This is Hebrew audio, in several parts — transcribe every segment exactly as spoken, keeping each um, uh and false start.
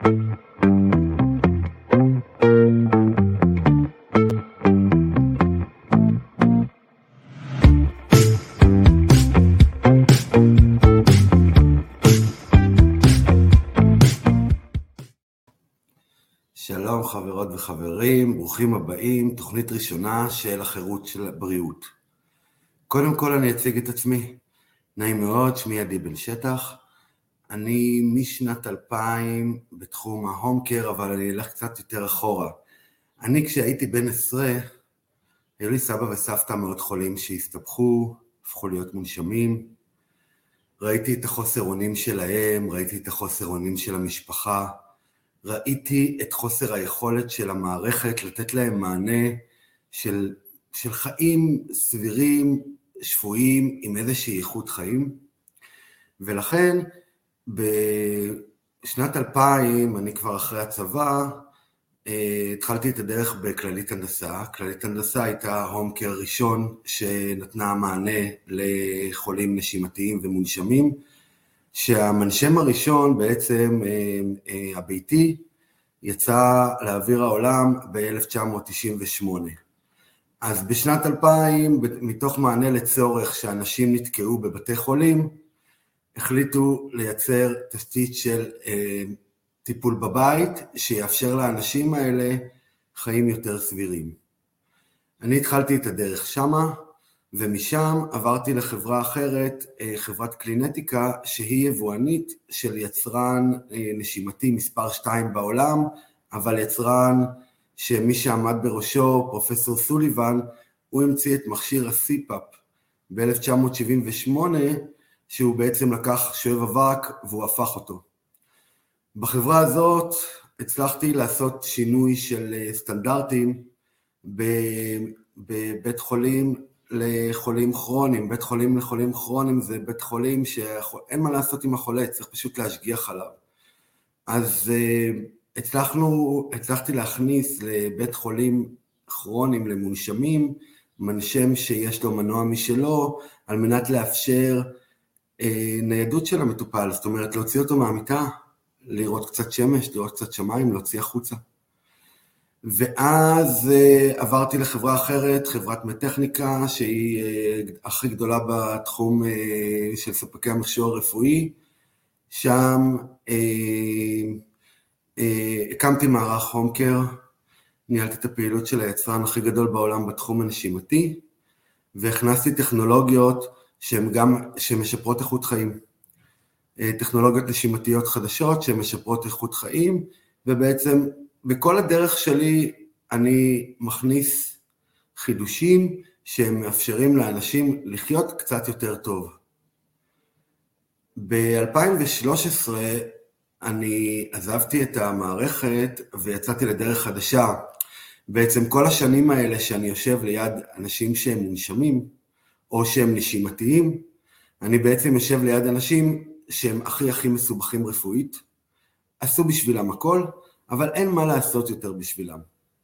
שלום חברות וחברים, ברוכים הבאים, תוכנית ראשונה של החירות של הבריאות. קודם כל אני אציג את עצמי, נעים מאוד, שמי עדי בן שטח, אני משנת אלפיים בתחום ההום קר, אבל אני אלך קצת יותר אחורה. אני כשהייתי בן עשרה, היו לי סבא וסבתא מאוד חולים שהסתבכו, הפכו להיות מונשמים, ראיתי את החוסר אונים שלהם, ראיתי את החוסר אונים של המשפחה, ראיתי את חוסר היכולת של המערכת לתת להם מענה של, של חיים סבירים, שפויים, עם איזושהי איכות חיים. ולכן בשנת אלפיים, אני כבר אחרי הצבא, התחלתי את הדרך בכללית הנדסה. כללית הנדסה הייתה הום קר ראשון שנתנה מענה לחולים נשימתיים ומונשמים, שהמנשם הראשון בעצם הביתי יצא לאוויר העולם ב-אלף תשע מאות תשעים ושמונה. אז בשנת אלפיים, מתוך מענה לצורך שאנשים נתקעו בבתי חולים, החליטו לייצר תשתית של טיפול בבית, שיאפשר לאנשים האלה חיים יותר סבירים. אני התחלתי את הדרך שמה, ומשם עברתי לחברה אחרת, חברת קלינטיקה, שהיא יבואנית של יצרן נשימתי מספר שתיים בעולם, אבל יצרן שמי שעמד בראשו, פרופסור סוליבן, הוא המציא את מכשיר הסיפאפ ב-אלף תשע מאות שבעים ושמונה, שהוא בעצם לקח שואב אבק והוא הפך אותו. בחברה הזאת הצלחתי לעשות שינוי של סטנדרטים בבית חולים, לחולים כרוניים. בית חולים לחולים כרוניים זה בית חולים שאין מה לעשות עם החולה, צריך פשוט להשגיח עליו. אז הצלחנו, הצלחתי להכניס לבית חולים כרוניים למונשמים, מנשם שיש לו מנוע משלו, על מנת לאפשר ניידות של המטופל, זאת אומרת להוציא אותו מהמיטה, לראות קצת שמש, לראות קצת שמיים, להוציא החוצה. ואז עברתי לחברה אחרת, חברת מטכניקה, שהיא הכי גדולה בתחום של ספקי המכשור הרפואי. שם הקמתי מערך הום קר, ניהלתי את הפעילות של היצרן הכי גדול בעולם בתחום הנשימתי, והכנסתי טכנולוגיות שהן גם, שמשפרות איכות חיים. טכנולוגיות נשימתיות חדשות שמשפרות איכות חיים, ובעצם בכל הדרך שלי אני מכניס חידושים שהם מאפשרים לאנשים לחיות קצת יותר טוב. ב-אלפיים ושלוש עשרה אני עזבתי את המערכת ויצאתי לדרך חדשה. בעצם כל השנים האלה שאני יושב ליד אנשים שהם מונשמים או שהם נשימתיים, אני בעצם יושב ליד אנשים שהם הכי הכי מסובכים רפואית, עשו בשבילם הכל, אבל אין מה לעשות יותר בשבילם.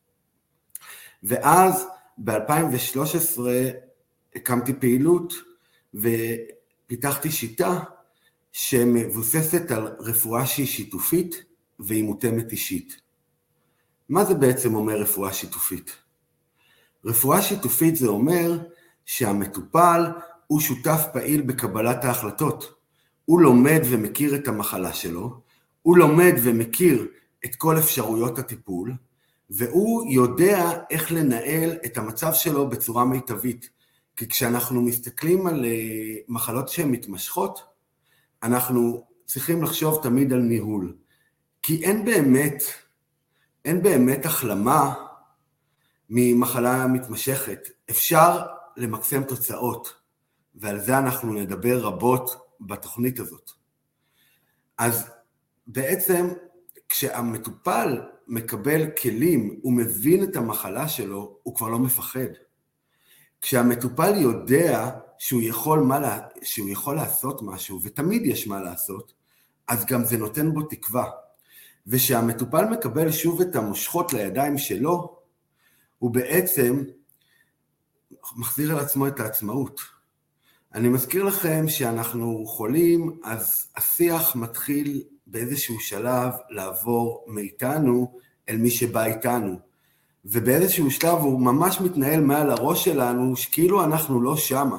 ואז ב-אלפיים ושלוש עשרה הקמתי פעילות ופיתחתי שיטה שמבוססת על רפואה שהיא שיתופית והיא מותאמת אישית. מה זה בעצם אומר רפואה שיתופית? רפואה שיתופית זה אומר שהמטופל הוא שותף פעיל בקבלת ההחלטות. הוא לומד ומכיר את המחלה שלו, הוא לומד ומכיר את כל אפשרויות הטיפול, והוא יודע איך לנהל את המצב שלו בצורה מיטבית. כי כשאנחנו מסתכלים על מחלות שהן מתמשכות, אנחנו צריכים לחשוב תמיד על ניהול. כי אין באמת, אין באמת החלמה ממחלה מתמשכת. אפשר למקסם תוצאות, ועל זה אנחנו נדבר רבות בתוכנית הזאת. אז בעצם כשהמטופל מקבל כלים, הוא מבין את המחלה שלו, הוא כבר לא מפחד. כשהמטופל יודע שהוא יכול, מה, שהוא יכול לעשות משהו, ותמיד יש מה לעשות, אז גם זה נותן בו תקווה. ושהמטופל מקבל שוב את המושכות לידיים שלו, הוא בעצם מחזיר על עצמו את העצמאות. אני מזכיר לכם שאנחנו חולים, אז השיח מתחיל באיזשהו שלב לעבור מאיתנו אל מי שבא איתנו. ובאיזשהו שלב הוא ממש מתנהל מעל הראש שלנו, שכאילו אנחנו לא שמה.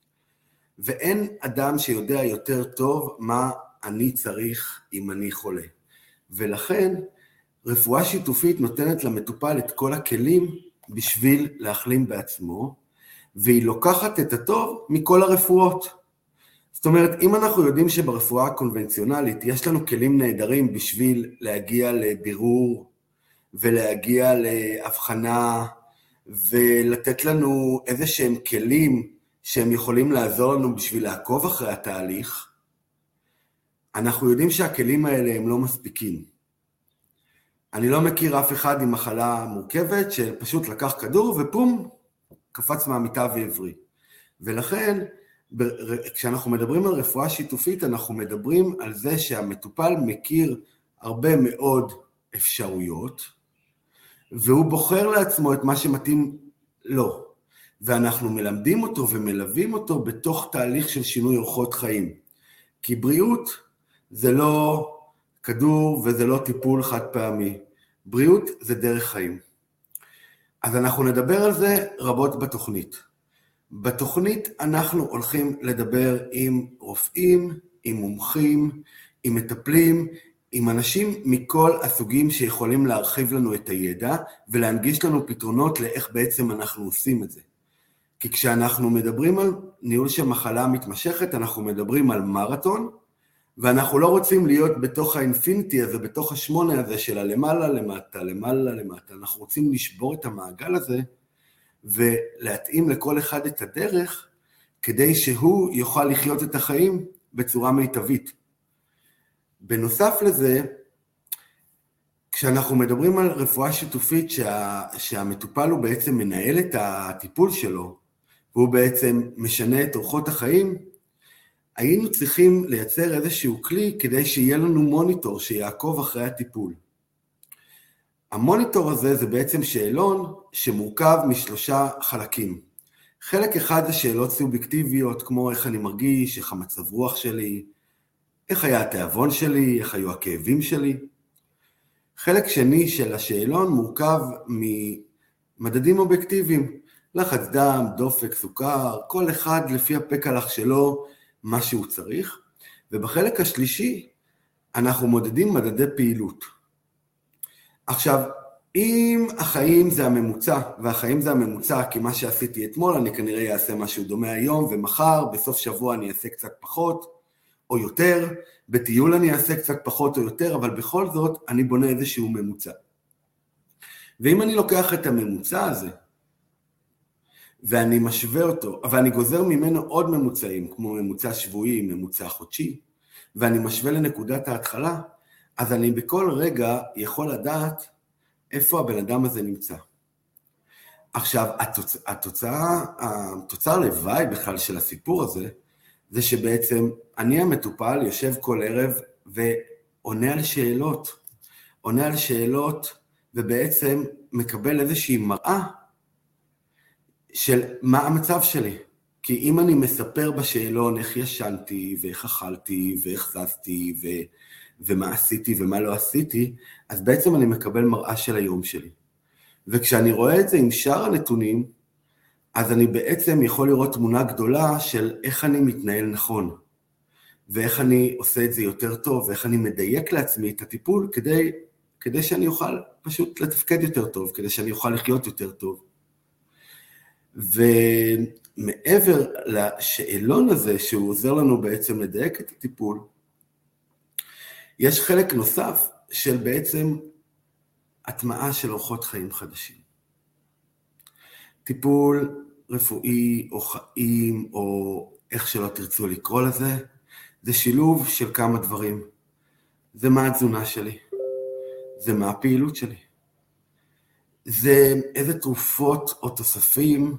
ואין אדם שיודע יותר טוב מה אני צריך אם אני חולה. ולכן רפואה שיתופית נותנת למטופל את כל הכלים בשביל להחלים בעצמו, והיא לוקחת את הטוב מכל הרפואות. זאת אומרת, אם אנחנו יודעים שברפואה הקונבנציונלית יש לנו כלים נהדרים בשביל להגיע לבירור, ולהגיע להבחנה, ולתת לנו איזה שהם כלים שהם יכולים לעזור לנו בשביל לעקוב אחרי התהליך, אנחנו יודעים שהכלים האלה הם לא מספיקים. אני לא מכיר אף אחד עם מחלה מורכבת שפשוט לקח כדור ופום, קפץ מהמיטה והבריא. ולכן, כשאנחנו מדברים על רפואה שיתופית, אנחנו מדברים על זה שהמטופל מכיר הרבה מאוד אפשרויות, והוא בוחר לעצמו את מה שמתאים לו. ואנחנו מלמדים אותו ומלווים אותו בתוך תהליך של שינוי אורחות חיים. כי בריאות זה לא כדור וזה לא טיפול חד פעמי. בריאות זה דרך חיים. אז אנחנו נדבר על זה רבות בתוכנית. בתוכנית אנחנו הולכים לדבר עם רופאים, עם מומחים, עם מטפלים, עם אנשים מכל הסוגים שיכולים להרחיב לנו את הידע ולהנגיש לנו פתרונות לאיך בעצם אנחנו עושים את זה. כי כשאנחנו מדברים על ניהול של מחלה מתמשכת, אנחנו מדברים על מרתון, ואנחנו לא רוצים להיות בתוך האינפיניטי הזה, בתוך השמונה הזה של הלמעלה למטה, למעלה למטה. אנחנו רוצים לשבור את המעגל הזה, ולהתאים לכל אחד את הדרך, כדי שהוא יוכל לחיות את החיים בצורה מיטבית. בנוסף לזה, כשאנחנו מדברים על רפואה שיתופית, שה, שהמטופל הוא בעצם מנהל את הטיפול שלו, והוא בעצם משנה את אורחות החיים, היינו צריכים לייצר איזשהו כלי כדי שיהיה לנו מוניטור שיעקוב אחרי הטיפול. המוניטור הזה זה בעצם שאלון שמורכב משלושה חלקים. חלק אחד זה שאלות סובייקטיביות, כמו איך אני מרגיש, איך המצב רוח שלי, איך היה התיאבון שלי, איך היו הכאבים שלי. חלק שני של השאלון מורכב ממדדים אובייקטיביים, לחץ דם, דופק, סוכר, כל אחד לפי הפקלח שלו, מה שהוא צריך. ובחלק השלישי אנחנו מודדים מדדי פעילות. עכשיו, אם החיים זה הממוצע, והחיים זה הממוצע, כי מה שעשיתי אתמול, אני כנראה אעשה משהו דומה היום, ומחר, בסוף שבוע אני אעשה קצת פחות או יותר, בטיול אני אעשה קצת פחות או יותר, אבל בכל זאת אני בונה איזשהו ממוצע. ואם אני לוקח את הממוצע הזה, ואני משווה אותו, ואני גוזר ממנו עוד ממוצעים, כמו ממוצע שבועי, ממוצע חודשי, ואני משווה לנקודת ההתחלה, אז אני בכל רגע יכול לדעת איפה הבן אדם הזה נמצא. עכשיו, התוצ... התוצאה, התוצר לוואי בכלל של הסיפור הזה, זה שבעצם אני המטופל יושב כל ערב ועונה על שאלות, עונה על שאלות ובעצם מקבל איזושהי מראה של מה המצב שלי. כי אם אני מספר בשאלון איך ישנתי ואיך אכלתי ואיך זזתי ו... ומה עשיתי ומה לא עשיתי, אז בעצם אני מקבל מראה של היום שלי. וכשאני רואה את זה עם שאר הנתונים, אז אני בעצם יכול לראות תמונה גדולה של איך אני מתנהל נכון, ואיך אני עושה את זה יותר טוב, ואיך אני מדייק לעצמי את הטיפול, כדי, כדי שאני אוכל פשוט לתפקד יותר טוב, כדי שאני אוכל לחיות יותר טוב. ומעבר לשאלון הזה, שהוא עוזר לנו בעצם לדייק את הטיפול, יש חלק נוסף של בעצם הטמעה של אורחות חיים חדשים. טיפול רפואי או חיים, או איך שלא תרצו לקרוא לזה, זה שילוב של כמה דברים. זה מה התזונה שלי, זה מה הפעילות שלי, זה איזה תרופות או תוספים,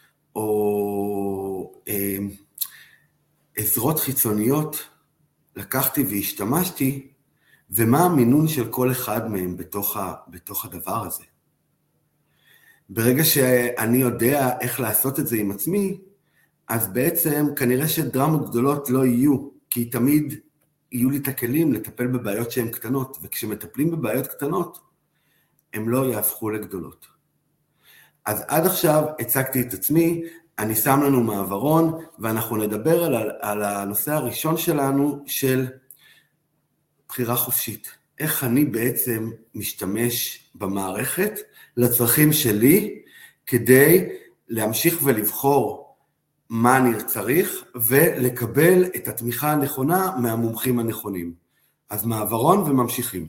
או אה, עזרות חיצוניות לקחתי והשתמשתי, ומה המינון של כל אחד מהם בתוך, ה, בתוך הדבר הזה. ברגע שאני יודע איך לעשות את זה עם עצמי, אז בעצם כנראה שדרמות גדולות לא יהיו, כי תמיד יהיו לי את הכלים לטפל בבעיות שהן קטנות, וכשמטפלים בבעיות קטנות, הן לא יהפכו לגדולות. אז עד עכשיו הצגתי את עצמי, אני שם לנו מעברון, ואנחנו נדבר על, על הנושא הראשון שלנו של בחירה חופשית. איך אני בעצם משתמש במערכת לצרכים שלי, כדי להמשיך ולבחור מה אני צריך, ולקבל את התמיכה הנכונה מהמומחים הנכונים. אז מעברון וממשיכים.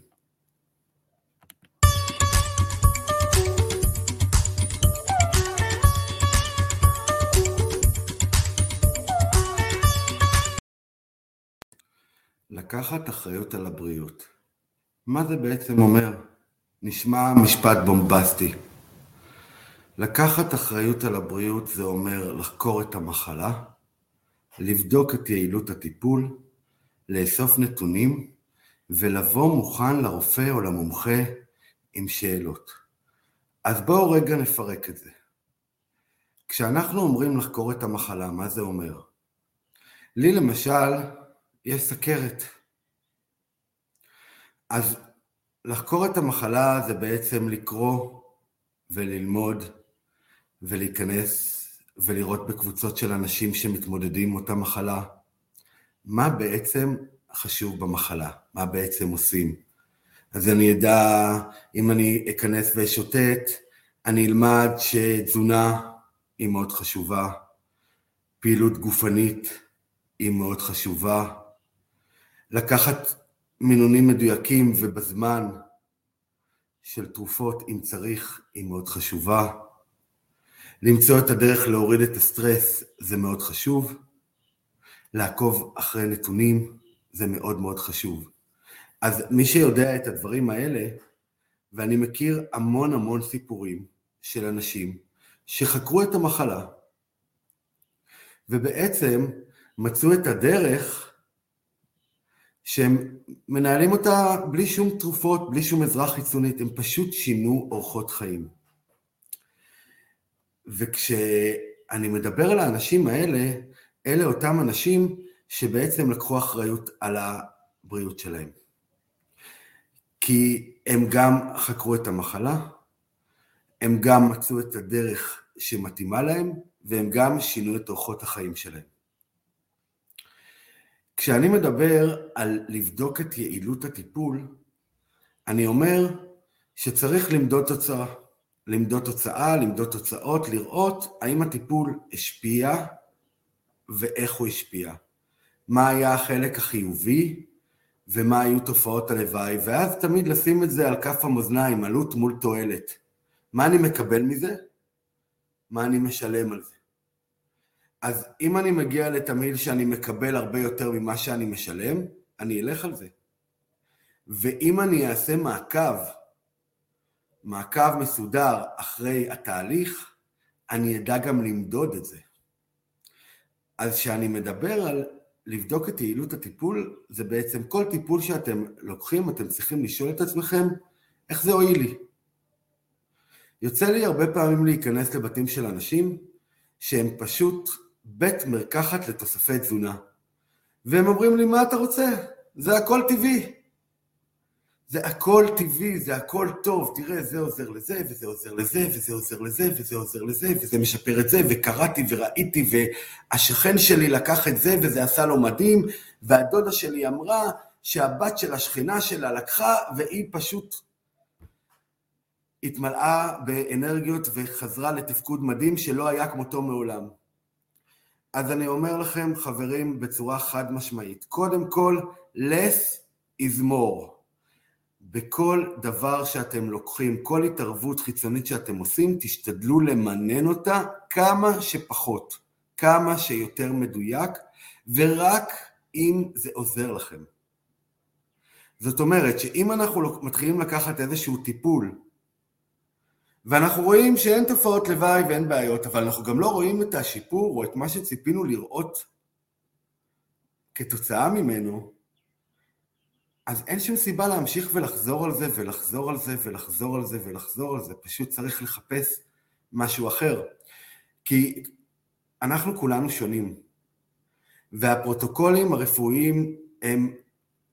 לקחת אחריות על הבריאות. מה זה בעצם אומר? נשמע משפט בומבסטי. לקחת אחריות על הבריאות זה אומר לחקור את המחלה, לבדוק את יעילות הטיפול, לאסוף נתונים, ולבוא מוכן לרופא או למומחה עם שאלות. אז בואו רגע נפרק את זה. כשאנחנו אומרים לחקור את המחלה, מה זה אומר? לי למשל, יש סכרת. אז לחקור את המחלה זה בעצם לקרוא וללמוד ולהיכנס ולראות בקבוצות של אנשים שמתמודדים עם אותה מחלה. מה בעצם חשוב במחלה? מה בעצם עושים? אז אני אדע, אם אני אכנס ואשוטט, אני אלמד שתזונה היא מאוד חשובה, פעילות גופנית היא מאוד חשובה, לקחת מינונים מדויקים ובזמן של תרופות אם צריך היא מאוד חשובה, למצוא את הדרך להוריד את הסטרס זה מאוד חשוב, לעקוב אחרי נתונים זה מאוד מאוד חשוב. אז מי שיודע את הדברים האלה, ואני מכיר המון המון סיפורים של אנשים שחקרו את המחלה, ובעצם מצאו את הדרך שהם מנהלים אותה בלי שום תרופות, בלי שום עזרה חיצונית, הם פשוט שינו אורחות חיים. וכשאני מדבר על האנשים האלה, אלה אותם אנשים שבעצם לקחו אחריות על הבריאות שלהם. כי הם גם חקרו את המחלה, הם גם מצאו את הדרך שמתאימה להם, והם גם שינו את אורחות החיים שלהם. כשאני מדבר על לבדוק את יעילות הטיפול, אני אומר שצריך למדוד תוצאה, למדוד תוצאה, למדוד תוצאות, לראות האם הטיפול השפיע ואיך הוא השפיע. מה היה החלק החיובי ומה היו תופעות הלוואי, ואז תמיד לשים את זה על כף המאזניים, עלות מול תועלת. מה אני מקבל מזה? מה אני משלם על זה? אז אם אני מגיע לתמהיל שאני מקבל הרבה יותר ממה שאני משלם, אני אלך על זה. ואם אני אעשה מעקב, מעקב מסודר אחרי התהליך, אני אדע גם למדוד את זה. אז כשאני מדבר על לבדוק את יעילות הטיפול, זה בעצם כל טיפול שאתם לוקחים, אתם צריכים לשאול את עצמכם, איך זה הועיל לי? יוצא לי הרבה פעמים להיכנס לבתים של אנשים, שהם פשוט בית מרקחת לתוספי תזונה. והם אומרים לי, מה אתה רוצה? זה הכל טבעי. זה הכל טבעי, זה הכל טוב, תראה, זה עוזר לזה, וזה עוזר לזה, וזה עוזר לזה, וזה עוזר לזה, וזה משפר את זה, וקראתי וראיתי, והשכן שלי לקח את זה, וזה עשה לו מדהים, והדודה שלי אמרה שהבת של השכנה שלה לקחה, והיא פשוט התמלאה באנרגיות וחזרה לתפקוד מדהים שלא היה כמותו מעולם. אז אני אומר לכם, חברים, בצורה חד משמעית, קודם כל, less is more. בכל דבר שאתם לוקחים, כל התערבות חיצונית שאתם עושים, תשתדלו למנן אותה כמה שפחות, כמה שיותר מדויק, ורק אם זה עוזר לכם. זאת אומרת שאם אנחנו מתחילים לקחת איזשהו טיפול, ואנחנו רואים שאין תופעות לוואי ואין בעיות, אבל אנחנו גם לא רואים את השיפור או את מה שציפינו לראות כתוצאה ממנו, אז אין שום סיבה להמשיך ולחזור על זה ולחזור על זה ולחזור על זה ולחזור על זה, פשוט צריך לחפש משהו אחר. כי אנחנו כולנו שונים, והפרוטוקולים הרפואיים הם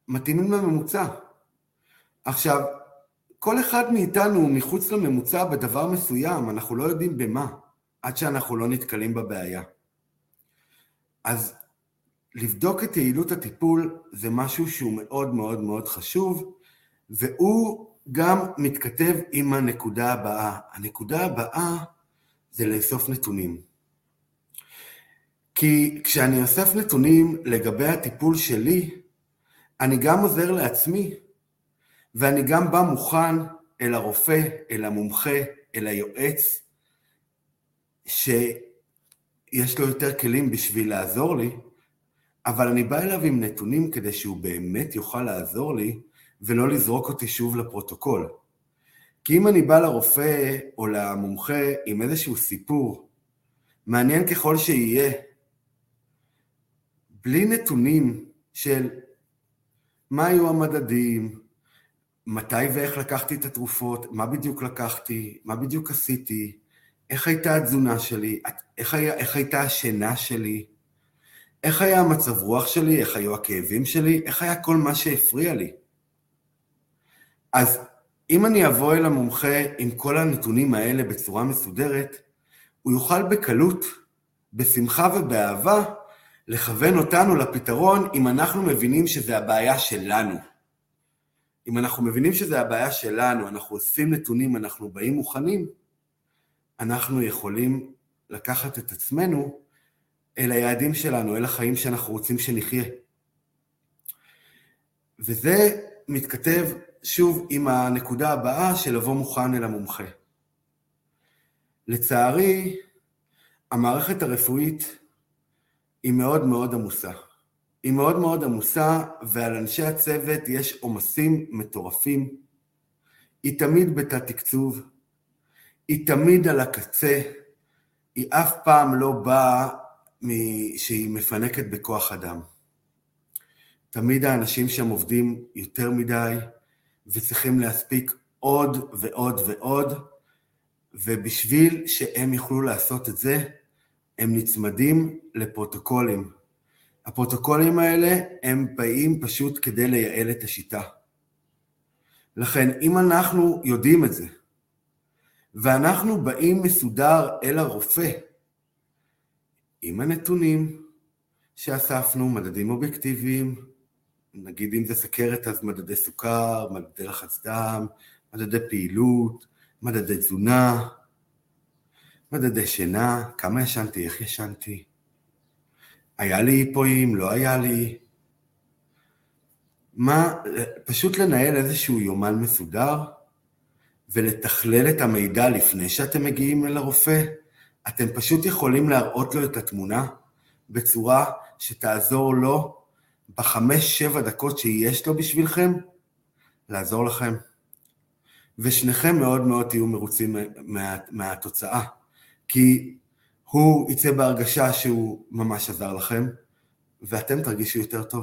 מתאימים לממוצע. עכשיו, כל אחד מאיתנו הוא מחוץ לממוצע בדבר מסוים, אנחנו לא יודעים במה, עד שאנחנו לא נתקלים בבעיה. אז לבדוק את יעילות הטיפול זה משהו שהוא מאוד מאוד מאוד חשוב, והוא גם מתכתב עם הנקודה הבאה. הנקודה הבאה זה לאסוף נתונים. כי כשאני אוסף נתונים לגבי הטיפול שלי, אני גם עוזר לעצמי, ואני גם בא מוכן אל הרופא, אל המומחה, אל היועץ, שיש לו יותר כלים בשביל לעזור לי, אבל אני בא אליו עם נתונים כדי שהוא באמת יוכל לעזור לי, ולא לזרוק אותי שוב לפרוטוקול. כי אם אני בא לרופא או למומחה עם איזשהו סיפור, מעניין ככל שיהיה, בלי נתונים של מה היו המדדים, מתי ואיך לקחתי את התרופות, מה בדיוק לקחתי, מה בדיוק עשיתי, איך הייתה התזונה שלי, איך, היה, איך הייתה השינה שלי, איך היה המצב רוח שלי, איך היו הכאבים שלי, איך היה כל מה שהפריע לי. אז אם אני אבוא אל המומחה עם כל הנתונים האלה בצורה מסודרת, הוא יוכל בקלות, בשמחה ובאהבה, לכוון אותנו לפתרון אם אנחנו מבינים שזה הבעיה שלנו. אם אנחנו מבינים שזה הבעיה שלנו, אנחנו אוספים נתונים, אנחנו באים מוכנים, אנחנו יכולים לקחת את עצמנו אל היעדים שלנו, אל החיים שאנחנו רוצים שנחיה. וזה מתכתב שוב עם הנקודה הבאה של לבוא מוכן אל המומחה. לצערי, המערכת הרפואית היא מאוד מאוד עמוסה. היא מאוד מאוד עמוסה, ועל אנשי הצוות יש עומסים מטורפים. היא תמיד בתת תקצוב, היא תמיד על הקצה, היא אף פעם לא באה שהיא מפנקת בכוח אדם. תמיד האנשים שם עובדים יותר מדי, וצריכים להספיק עוד ועוד ועוד, ובשביל שהם יוכלו לעשות את זה, הם נצמדים לפרוטוקולים. הפרוטוקולים האלה הם באים פשוט כדי לייעל את השיטה. לכן, אם אנחנו יודעים את זה, ואנחנו באים מסודר אל הרופא, עם הנתונים שאספנו, מדדים אובייקטיביים, נגיד אם זה סכרת אז מדדי סוכר, מדדי לחץ דם, מדדי פעילות, מדדי תזונה, מדדי שינה, כמה ישנתי, איך ישנתי, היה לי היפואים, לא היה לי, מה, פשוט לנהל איזשהו יומן מסודר, ולתכלל את המידע לפני שאתם מגיעים אל הרופא, אתם פשוט יכולים להראות לו את התמונה, בצורה שתעזור לו, בחמש שבע דקות שיש לו בשבילכם, לעזור לכם. ושניכם מאוד מאוד תהיו מרוצים מה, מהתוצאה, כי הוא יצא בהרגשה שהוא ממש עזר לכם, ואתם תרגישו יותר טוב.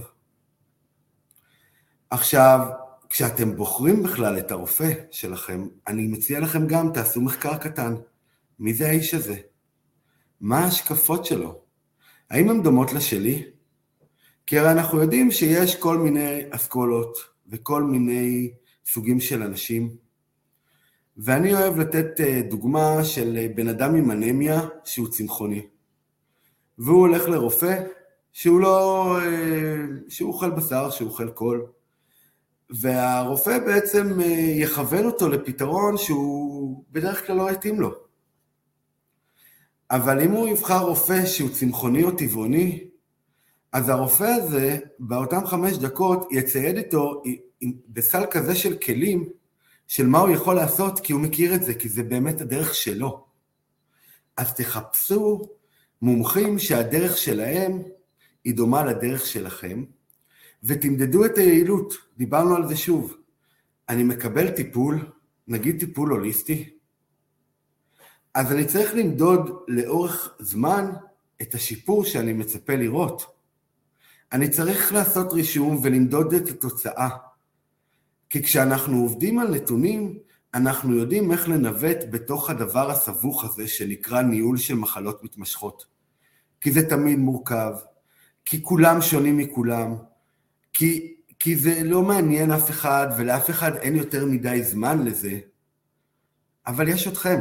עכשיו, כשאתם בוחרים בכלל את הרופא שלכם, אני מציע לכם גם, תעשו מחקר קטן. מי זה האיש הזה? מה ההשקפות שלו? האם הן דומות לשלי? כי הרי אנחנו יודעים שיש כל מיני אסכולות, וכל מיני סוגים של אנשים, ואני אוהב לתת דוגמה של בן אדם עם אנמיה שהוא צמחוני, והוא הולך לרופא שהוא לא, שהוא אוכל בשר, שהוא אוכל קול, והרופא בעצם יכוון אותו לפתרון שהוא בדרך כלל לא יתאים לו. אבל אם הוא יבחר רופא שהוא צמחוני או טבעוני, אז הרופא הזה באותם חמש דקות יצייד איתו בסל כזה של כלים, של מה הוא יכול לעשות, כי הוא מכיר את זה, כי זה באמת הדרך שלו. אז תחפשו מומחים שהדרך שלהם היא דומה לדרך שלכם, ותמדדו את היעילות. דיברנו על זה שוב. אני מקבל טיפול, נגיד טיפול הוליסטי, אז אני צריך למדוד לאורך זמן את השיפור שאני מצפה לראות. אני צריך לעשות רישום ולמדוד את התוצאה. כי כשאנחנו עובדים על נתונים, אנחנו יודעים איך לנווט בתוך הדבר הסבוך הזה שנקרא ניהול של מחלות מתמשכות. כי זה תמיד מורכב, כי כולם שונים מכולם, כי, כי זה לא מעניין אף אחד, ולאף אחד אין יותר מדי זמן לזה, אבל יש אתכם.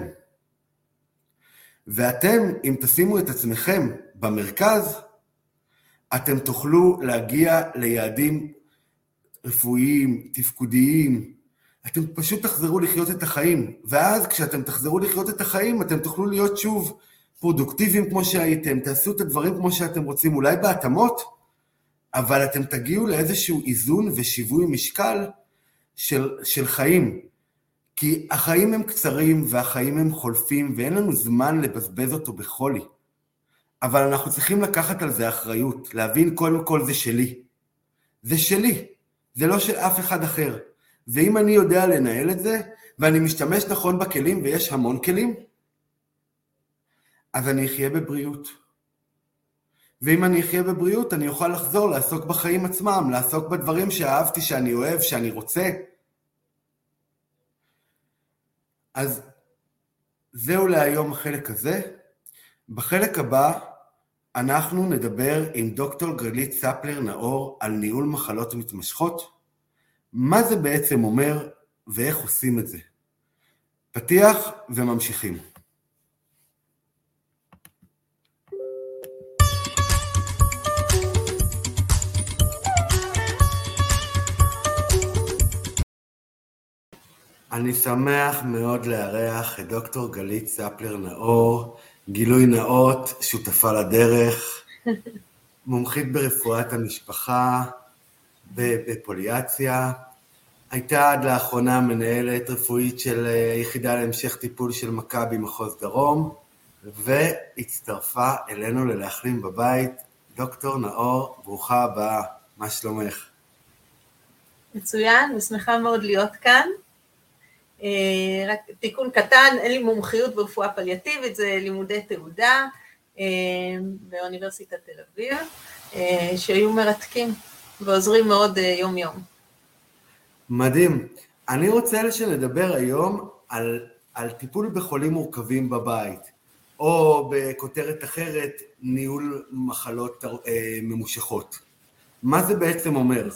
ואתם, אם תשימו את עצמכם במרכז, אתם תוכלו להגיע ליעדים רפואיים, תפקודיים, אתם פשוט תחזרו לחיות את החיים, ואז כשאתם תחזרו לחיות את החיים, אתם תוכלו להיות שוב פרודוקטיביים כמו שהייתם, תעשו את הדברים כמו שאתם רוצים, אולי בהתאמות, אבל אתם תגיעו לאיזשהו איזון ושיווי משקל של, של חיים, כי החיים הם קצרים והחיים הם חולפים, ואין לנו זמן לבזבז אותו בחולי, אבל אנחנו צריכים לקחת על זה אחריות, להבין קודם כל זה שלי, זה שלי, זה לא של אף אחד אחר, ואם אני יודע לנהל את זה, ואני משתמש נכון בכלים, ויש המון כלים, אז אני אחיה בבריאות. ואם אני אחיה בבריאות, אני אוכל לחזור לעסוק בחיים עצמם, לעסוק בדברים שאהבתי, שאני אוהב, שאני רוצה. אז זהו להיום החלק הזה. בחלק הבא, אנחנו נדבר עם דוקטור גלית ספלר נאור על ניהול מחלות מתמשכות, מה זה בעצם אומר ואיך עושים את זה. פתיח וממשיכים. אני שמח מאוד לארח את דוקטור גלית ספלר נאור, גילוי נאות, שותפה לדרך, מומחית ברפואת המשפחה, בפוליאציה, הייתה עד לאחרונה מנהלת רפואית של יחידה להמשך טיפול של מכבי מחוז דרום, והצטרפה אלינו ללהחלים בבית. דוקטור נאור, ברוכה הבאה, מה שלומך? מצוין, ושמחה מאוד להיות כאן. רק תיקון קטן, אין לי מומחיות ברפואה פליאטיבית, זה לימודי תעודה באוניברסיטת תל אביב, שהיו מרתקים ועוזרים מאוד יום יום. מדהים. אני רוצה שנדבר היום על, על טיפול בחולים מורכבים בבית, או בכותרת אחרת, ניהול מחלות אה, ממושכות. מה זה בעצם אומר?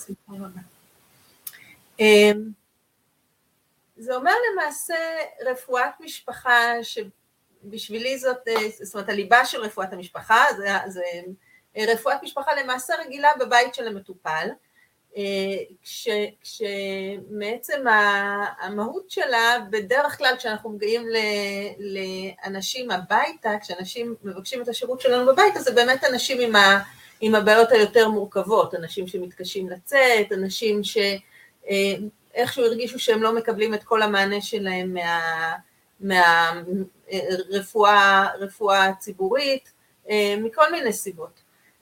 זה אומר למעשה רפואת משפחה, שבשבילי זאת, זאת אומרת, הליבה של רפואת המשפחה, זה, זה רפואת משפחה למעשה רגילה בבית של המטופל, כש, כשמעצם המהות שלה, בדרך כלל כשאנחנו מגיעים לאנשים הביתה, כשאנשים מבקשים את השירות שלנו בבית, אז זה באמת אנשים עם, ה, עם הבעיות היותר מורכבות, אנשים שמתקשים לצאת, אנשים ש... איכשהו הרגישו שהם לא מקבלים את כל המענה שלהם מה, מהרפואה, רפואה ציבורית, מכל מיני סיבות.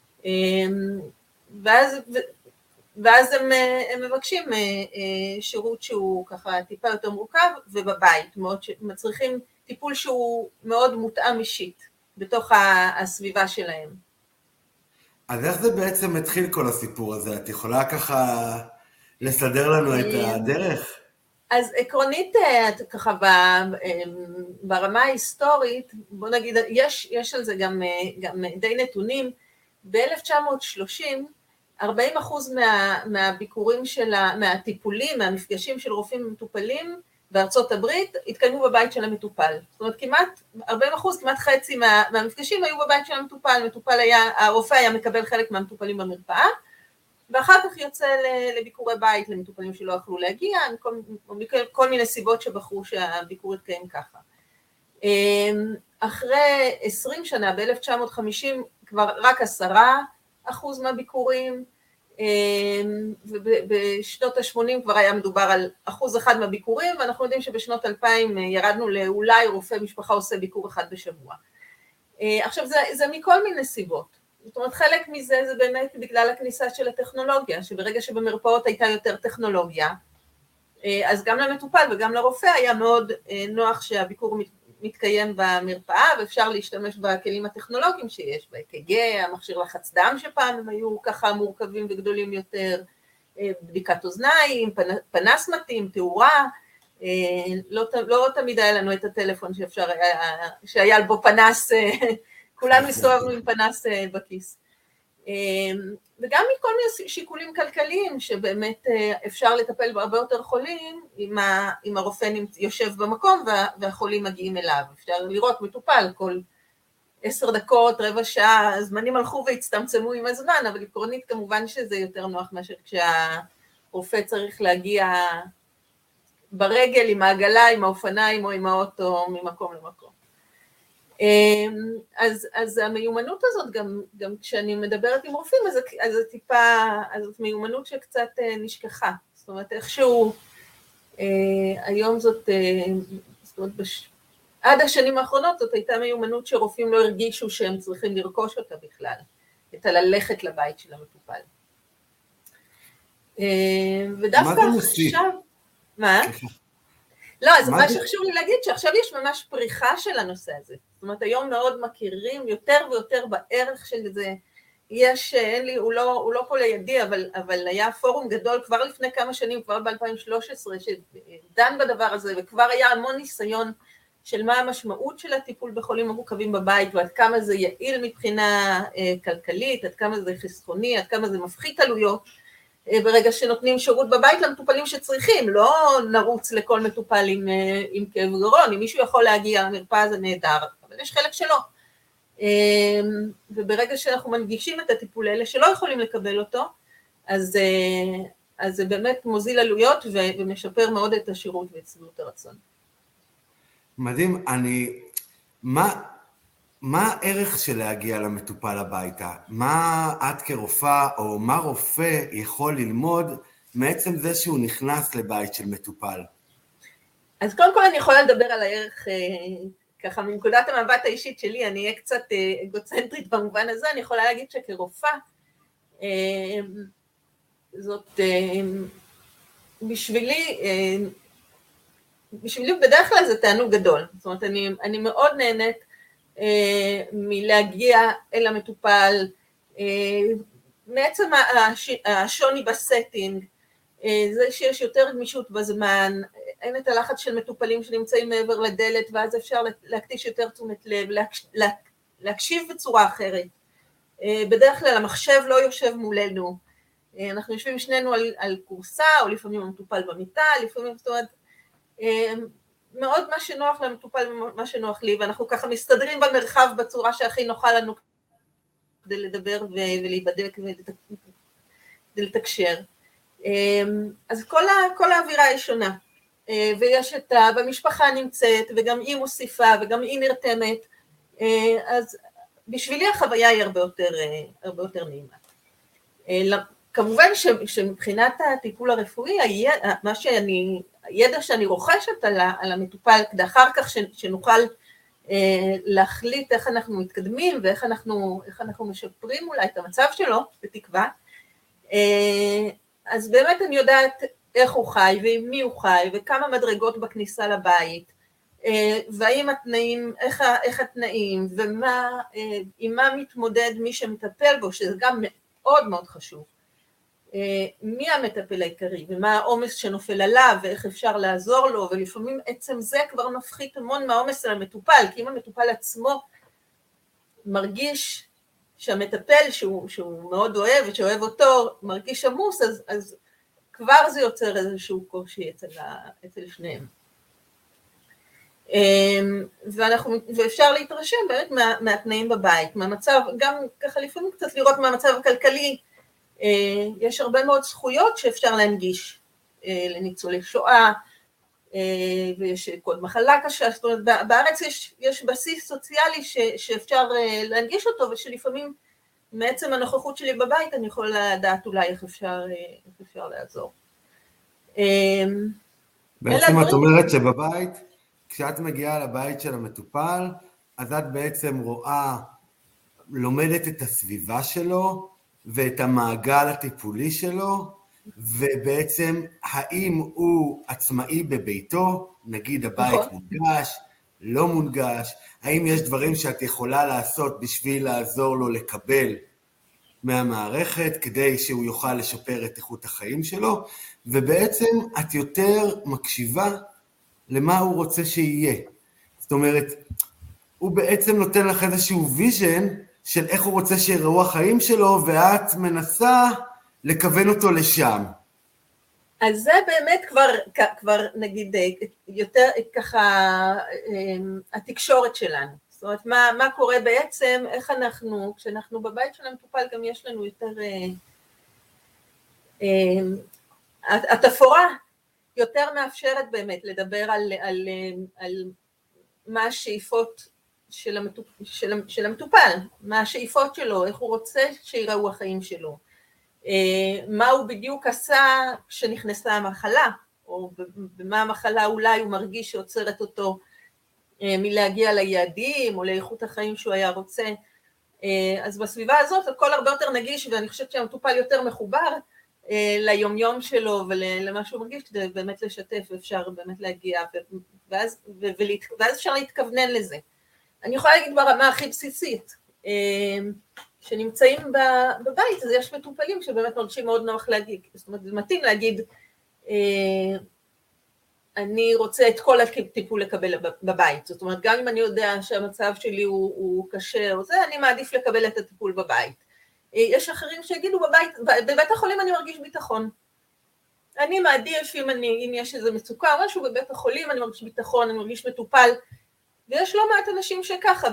ואז, ואז הם, הם מבקשים שירות שהוא ככה טיפה יותר מורכב, ובבית, מאוד מצריכים טיפול שהוא מאוד מותאם אישית, בתוך הסביבה שלהם. אז איך זה בעצם התחיל כל הסיפור הזה? את יכולה ככה... לסדר לנו את הדרך? אז עקרונית, ככה ברמה ההיסטורית, בוא נגיד, יש, יש על זה גם, גם די נתונים, ב-אלף תשע מאות שלושים, ארבעים אחוז מה, מהביקורים של, מהטיפולים, מהמפגשים של רופאים ומטופלים בארצות הברית, התקיימו בבית של המטופל. זאת אומרת, כמעט, ארבעים אחוז, כמעט חצי מה, מהמפגשים היו בבית של המטופל, המטופל היה, הרופא היה מקבל חלק מהמטופלים במרפאה, ואחר כך יוצא לביקורי בית, למטופלים שלא יכלו להגיע, מכל, כל מיני סיבות שבחרו שהביקור יתקיים ככה. אחרי עשרים שנה, ב-אלף תשע מאות חמישים, כבר רק עשרה אחוז מהביקורים, ובשנות ה-שמונים כבר היה מדובר על אחוז אחד מהביקורים, ואנחנו יודעים שבשנות אלפיים ירדנו לאולי רופא משפחה עושה ביקור אחד בשבוע. עכשיו, זה, זה מכל מיני סיבות. זאת אומרת, חלק מזה זה באמת בגלל הכניסה של הטכנולוגיה, שברגע שבמרפאות הייתה יותר טכנולוגיה, אז גם למטופל וגם לרופא היה מאוד נוח שהביקור מתקיים במרפאה, ואפשר להשתמש בכלים הטכנולוגיים שיש, ב-אי קי ג'י, המכשיר לחץ דם שפעם הם היו ככה מורכבים וגדולים יותר, בדיקת אוזניים, פנס מתאים, תאורה, לא, לא תמיד היה לנו את הטלפון שאפשר היה, שהיה בו פנס, כולנו הסתובבנו עם פנס בכיס. וגם מכל מיני שיקולים כלכליים, שבאמת אפשר לטפל בהרבה יותר חולים, אם הרופא יושב במקום והחולים מגיעים אליו. אפשר לראות מטופל כל עשר דקות, רבע שעה, הזמנים הלכו והצטמצמו עם הזמן, אבל עקרונית כמובן שזה יותר נוח מאשר כשהרופא צריך להגיע ברגל, עם העגלה, עם האופניים או עם האוטו, ממקום למקום. אז, אז המיומנות הזאת, גם, גם כשאני מדברת עם רופאים, אז, אז זה טיפה, אז זאת מיומנות שקצת נשכחה. זאת אומרת, איכשהו, היום זאת, זאת אומרת, בש... עד השנים האחרונות זאת הייתה מיומנות שרופאים לא הרגישו שהם צריכים לרכוש אותה בכלל, את הללכת לבית של המטופל. ודווקא עכשיו... מה? לא, אז מה שחשוב לי להגיד, שעכשיו יש ממש פריחה של הנושא הזה. זאת אומרת, היום מאוד מכירים יותר ויותר בערך של זה. יש, אין לי, הוא לא, הוא לא פה לידי, אבל, אבל היה פורום גדול כבר לפני כמה שנים, כבר ב-אלפיים ושלוש עשרה, שדן בדבר הזה, וכבר היה המון ניסיון של מה המשמעות של הטיפול בחולים המורכבים בבית, ועד כמה זה יעיל מבחינה אה, כלכלית, עד כמה זה חסכוני, עד כמה זה מפחית עלויות, אה, ברגע שנותנים שירות בבית למטופלים שצריכים, לא נרוץ לכל מטופל עם, אה, עם כאב גרון, אם מישהו יכול להגיע למרפאה זה נהדר, אבל יש חלק שלא. אה, וברגע שאנחנו מנגישים את הטיפול האלה שלא יכולים לקבל אותו, אז, אה, אז זה באמת מוזיל עלויות ו, ומשפר מאוד את השירות ואת שביעות הרצון. מדהים, אני, מה, מה הערך של להגיע למטופל הביתה? מה את כרופאה או מה רופא יכול ללמוד מעצם זה שהוא נכנס לבית של מטופל? אז קודם כל אני יכולה לדבר על הערך, ככה מנקודת המבט האישית שלי, אני אהיה קצת אגוצנטרית במובן הזה, אני יכולה להגיד שכרופאה, זאת בשבילי, בשבילי בדרך כלל זה תענוג גדול, זאת אומרת, אני, אני מאוד נהנית אה, מלהגיע אל המטופל, אה, מעצם הש, השוני בסטינג, אה, זה שיש יותר גמישות בזמן, אין את הלחץ של מטופלים שנמצאים מעבר לדלת, ואז אפשר להקדיש יותר תשומת לב, להקש, לה, להקשיב בצורה אחרת. אה, בדרך כלל המחשב לא יושב מולנו, אה, אנחנו יושבים שנינו על, על קורסה, או לפעמים המטופל במיטה, לפעמים, זאת אומרת, מאוד מה שנוח למטופל, מה שנוח לי, ואנחנו ככה מסתדרים במרחב בצורה שהכי נוחה לנו כדי לדבר ולהיבדק ולתקשר. אז כל, ה, כל האווירה היא שונה, ויש את ה... במשפחה נמצאת, וגם היא מוסיפה, וגם היא נרתמת, אז בשבילי החוויה היא הרבה יותר, הרבה יותר נעימה. כמובן שמבחינת הטיפול הרפואי, מה שאני... הידע שאני רוכשת על, על המטופל, כדי אחר כך שנוכל אה, להחליט איך אנחנו מתקדמים, ואיך אנחנו, איך אנחנו משפרים אולי את המצב שלו, בתקווה, אה, אז באמת אני יודעת איך הוא חי, ועם מי הוא חי, וכמה מדרגות בכניסה לבית, אה, והאם התנאים, איך, איך התנאים, ומה, אה, עם מה מתמודד מי שמטפל בו, שזה גם מאוד מאוד חשוב. מי המטפל העיקרי, ומה העומס שנופל עליו, ואיך אפשר לעזור לו, ולפעמים עצם זה כבר מפחית המון מהעומס על המטופל, כי אם המטופל עצמו מרגיש שהמטפל שהוא, שהוא מאוד אוהב, ושאוהב אותו, מרגיש עמוס, אז, אז כבר זה יוצר איזשהו קושי אצל, אצל שניהם. ואנחנו, ואפשר להתרשם באמת מה, מהתנאים בבית, מהמצב, גם ככה לפעמים קצת לראות מהמצב הכלכלי, יש הרבה מאוד זכויות שאפשר להנגיש לניצולי שואה, ויש קוד מחלה קשה, זאת אומרת, בארץ יש, יש בסיס סוציאלי ש, שאפשר להנגיש אותו, ושלפעמים מעצם הנוכחות שלי בבית, אני יכולה לדעת אולי איך אפשר, איך אפשר לעזור. בעצם את אומרת שבבית, כשאת מגיעה לבית של המטופל, אז את בעצם רואה, לומדת את הסביבה שלו, ואת המעגל הטיפולי שלו, ובעצם האם הוא עצמאי בביתו, נגיד הבית מונגש, לא מונגש, האם יש דברים שאת יכולה לעשות בשביל לעזור לו לקבל מהמערכת, כדי שהוא יוכל לשפר את איכות החיים שלו, ובעצם את יותר מקשיבה למה הוא רוצה שיהיה. זאת אומרת, הוא בעצם נותן לך איזשהו ויז'ן, של איך הוא רוצה שיראו החיים שלו, ואת מנסה לכוון אותו לשם. אז זה באמת כבר, כבר נגיד, יותר ככה, התקשורת שלנו. זאת אומרת, מה, מה קורה בעצם, איך אנחנו, כשאנחנו בבית של המטופל, גם יש לנו יותר, התפאורה יותר מאפשרת באמת לדבר על, על, על מה השאיפות של המטופל, של, של המטופל, מה השאיפות שלו, איך הוא רוצה שיראו החיים שלו. מה הוא בדיוק עשה כשנכנסה המחלה, או במה המחלה אולי הוא מרגיש שעוצרת אותו מלהגיע ליעדים, או לאיכות החיים שהוא היה רוצה. אז בסביבה הזאת הכל הרבה יותר נגיש, ואני חושבת שהמטופל יותר מחובר ליומיום שלו ולמה שהוא מרגיש, כדי באמת לשתף, ואפשר באמת להגיע, ואז, ואז אפשר להתכוונן לזה. אני יכולה להגיד ברמה הכי בסיסית, שנמצאים בבית, אז יש מטופלים שבאמת מרגישים מאוד נוח להגיד, זאת אומרת, זה מתאים להגיד, אני רוצה את כל הטיפול לקבל בבית, זאת אומרת, גם אם אני יודע שהמצב שלי הוא, הוא קשה או זה, אני מעדיף לקבל את הטיפול בבית. יש אחרים שיגידו בבית, בבית החולים אני מרגיש ביטחון. אני מעדיף אם, אני, אם יש איזו מצוקה או משהו בבית החולים, אני מרגיש ביטחון, אני מרגיש מטופל, ויש לא מעט אנשים שככה,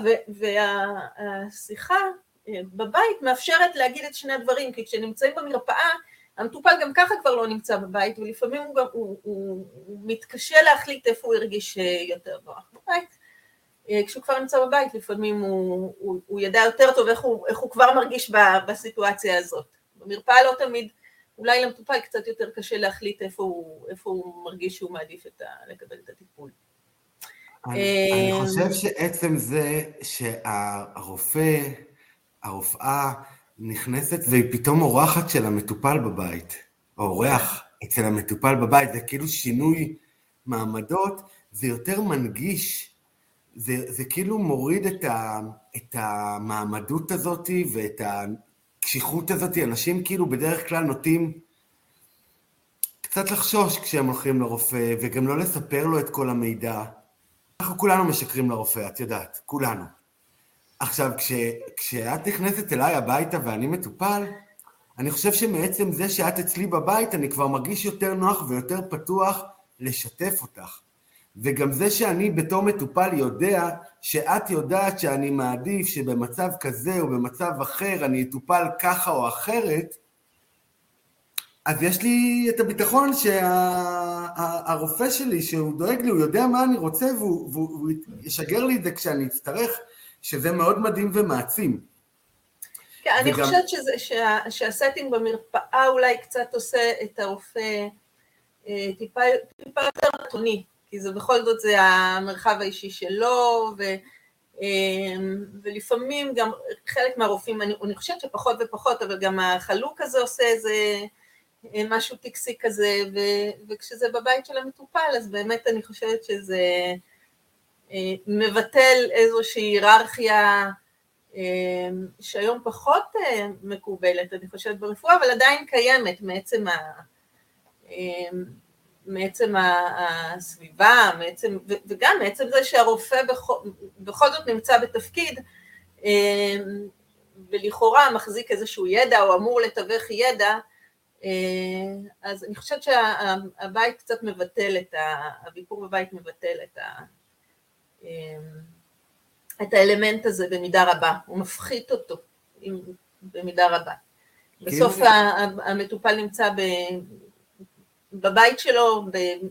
והשיחה בבית מאפשרת להגיד את שני הדברים, כי כשנמצאים במרפאה, המטופל גם ככה כבר לא נמצא בבית, ולפעמים הוא, גם, הוא, הוא, הוא מתקשה להחליט איפה הוא הרגיש יותר נוח בבית. כשהוא כבר נמצא בבית, לפעמים הוא, הוא, הוא ידע יותר טוב איך הוא, איך הוא כבר מרגיש בסיטואציה הזאת. במרפאה לא תמיד, אולי למטופל קצת יותר קשה להחליט איפה הוא, איפה הוא מרגיש שהוא מעדיף את ה, לקבל את הטיפול. אני, אני חושב שעצם זה שהרופא, הרופאה נכנסת והיא פתאום אורחת של המטופל בבית, או אורח אצל המטופל בבית, זה כאילו שינוי מעמדות, זה יותר מנגיש, זה, זה כאילו מוריד את, ה, את המעמדות הזאת ואת הקשיחות הזאת, אנשים כאילו בדרך כלל נוטים קצת לחשוש כשהם הולכים לרופא, וגם לא לספר לו את כל המידע. אנחנו כולנו משקרים לרופא, את יודעת, כולנו. עכשיו, כש, כשאת נכנסת אליי הביתה ואני מטופל, אני חושב שמעצם זה שאת אצלי בבית, אני כבר מרגיש יותר נוח ויותר פתוח לשתף אותך. וגם זה שאני בתור מטופל יודע, שאת יודעת שאני מעדיף שבמצב כזה או במצב אחר, אני אטופל ככה או אחרת, אז יש לי את הביטחון שהרופא שלי, שהוא דואג לי, הוא יודע מה אני רוצה, והוא, והוא ישגר לי את זה כשאני אצטרך, שזה מאוד מדהים ומעצים. כן, אני וגם... חושבת שזה, שה, שהסטינג במרפאה אולי קצת עושה את הרופא טיפה, טיפה יותר נתוני, כי זה בכל זאת זה המרחב האישי שלו, ו, ולפעמים גם חלק מהרופאים, אני, אני חושבת שפחות ופחות, אבל גם החלוק הזה עושה איזה משהו טקסי כזה, ו, וכשזה בבית של המטופל, אז באמת אני חושבת שזה מבטל איזושהי היררכיה, שהיום פחות מקובלת, אני חושבת ברפואה, אבל עדיין קיימת מעצם, ה, מעצם הסביבה, מעצם, וגם מעצם זה שהרופא בכל, בכל זאת נמצא בתפקיד, ולכאורה מחזיק איזשהו ידע, או אמור לתווך ידע, אז אני חושבת שהבית קצת מבטל את ה... הביקור בבית מבטל את ה... את האלמנט הזה במידה רבה, הוא מפחית אותו במידה רבה. בסוף המטופל נמצא בבית שלו,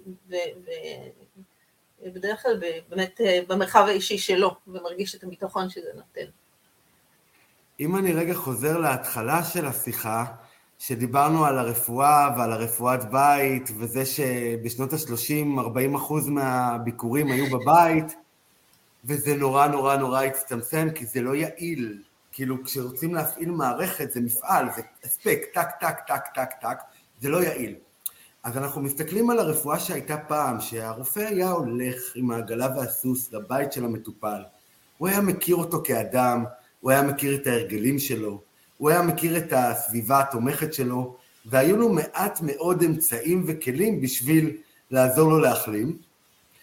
בדרך כלל באמת במרחב האישי שלו, ומרגיש את הביטחון שזה נותן. אם אני רגע חוזר להתחלה של השיחה, שדיברנו על הרפואה ועל הרפואת בית, וזה שבשנות ה-שלושים ארבעים אחוז מהביקורים היו בבית, וזה נורא נורא נורא הצטמצם, כי זה לא יעיל. כאילו, כשרוצים להפעיל מערכת, זה מפעל, זה אספק, טק, טק, טק, טק, טק, זה לא יעיל. אז אנחנו מסתכלים על הרפואה שהייתה פעם, שהרופא היה הולך עם העגלה והסוס לבית של המטופל. הוא היה מכיר אותו כאדם, הוא היה מכיר את ההרגלים שלו, הוא היה מכיר את הסביבה התומכת שלו, והיו לו מעט מאוד אמצעים וכלים בשביל לעזור לו להחלים.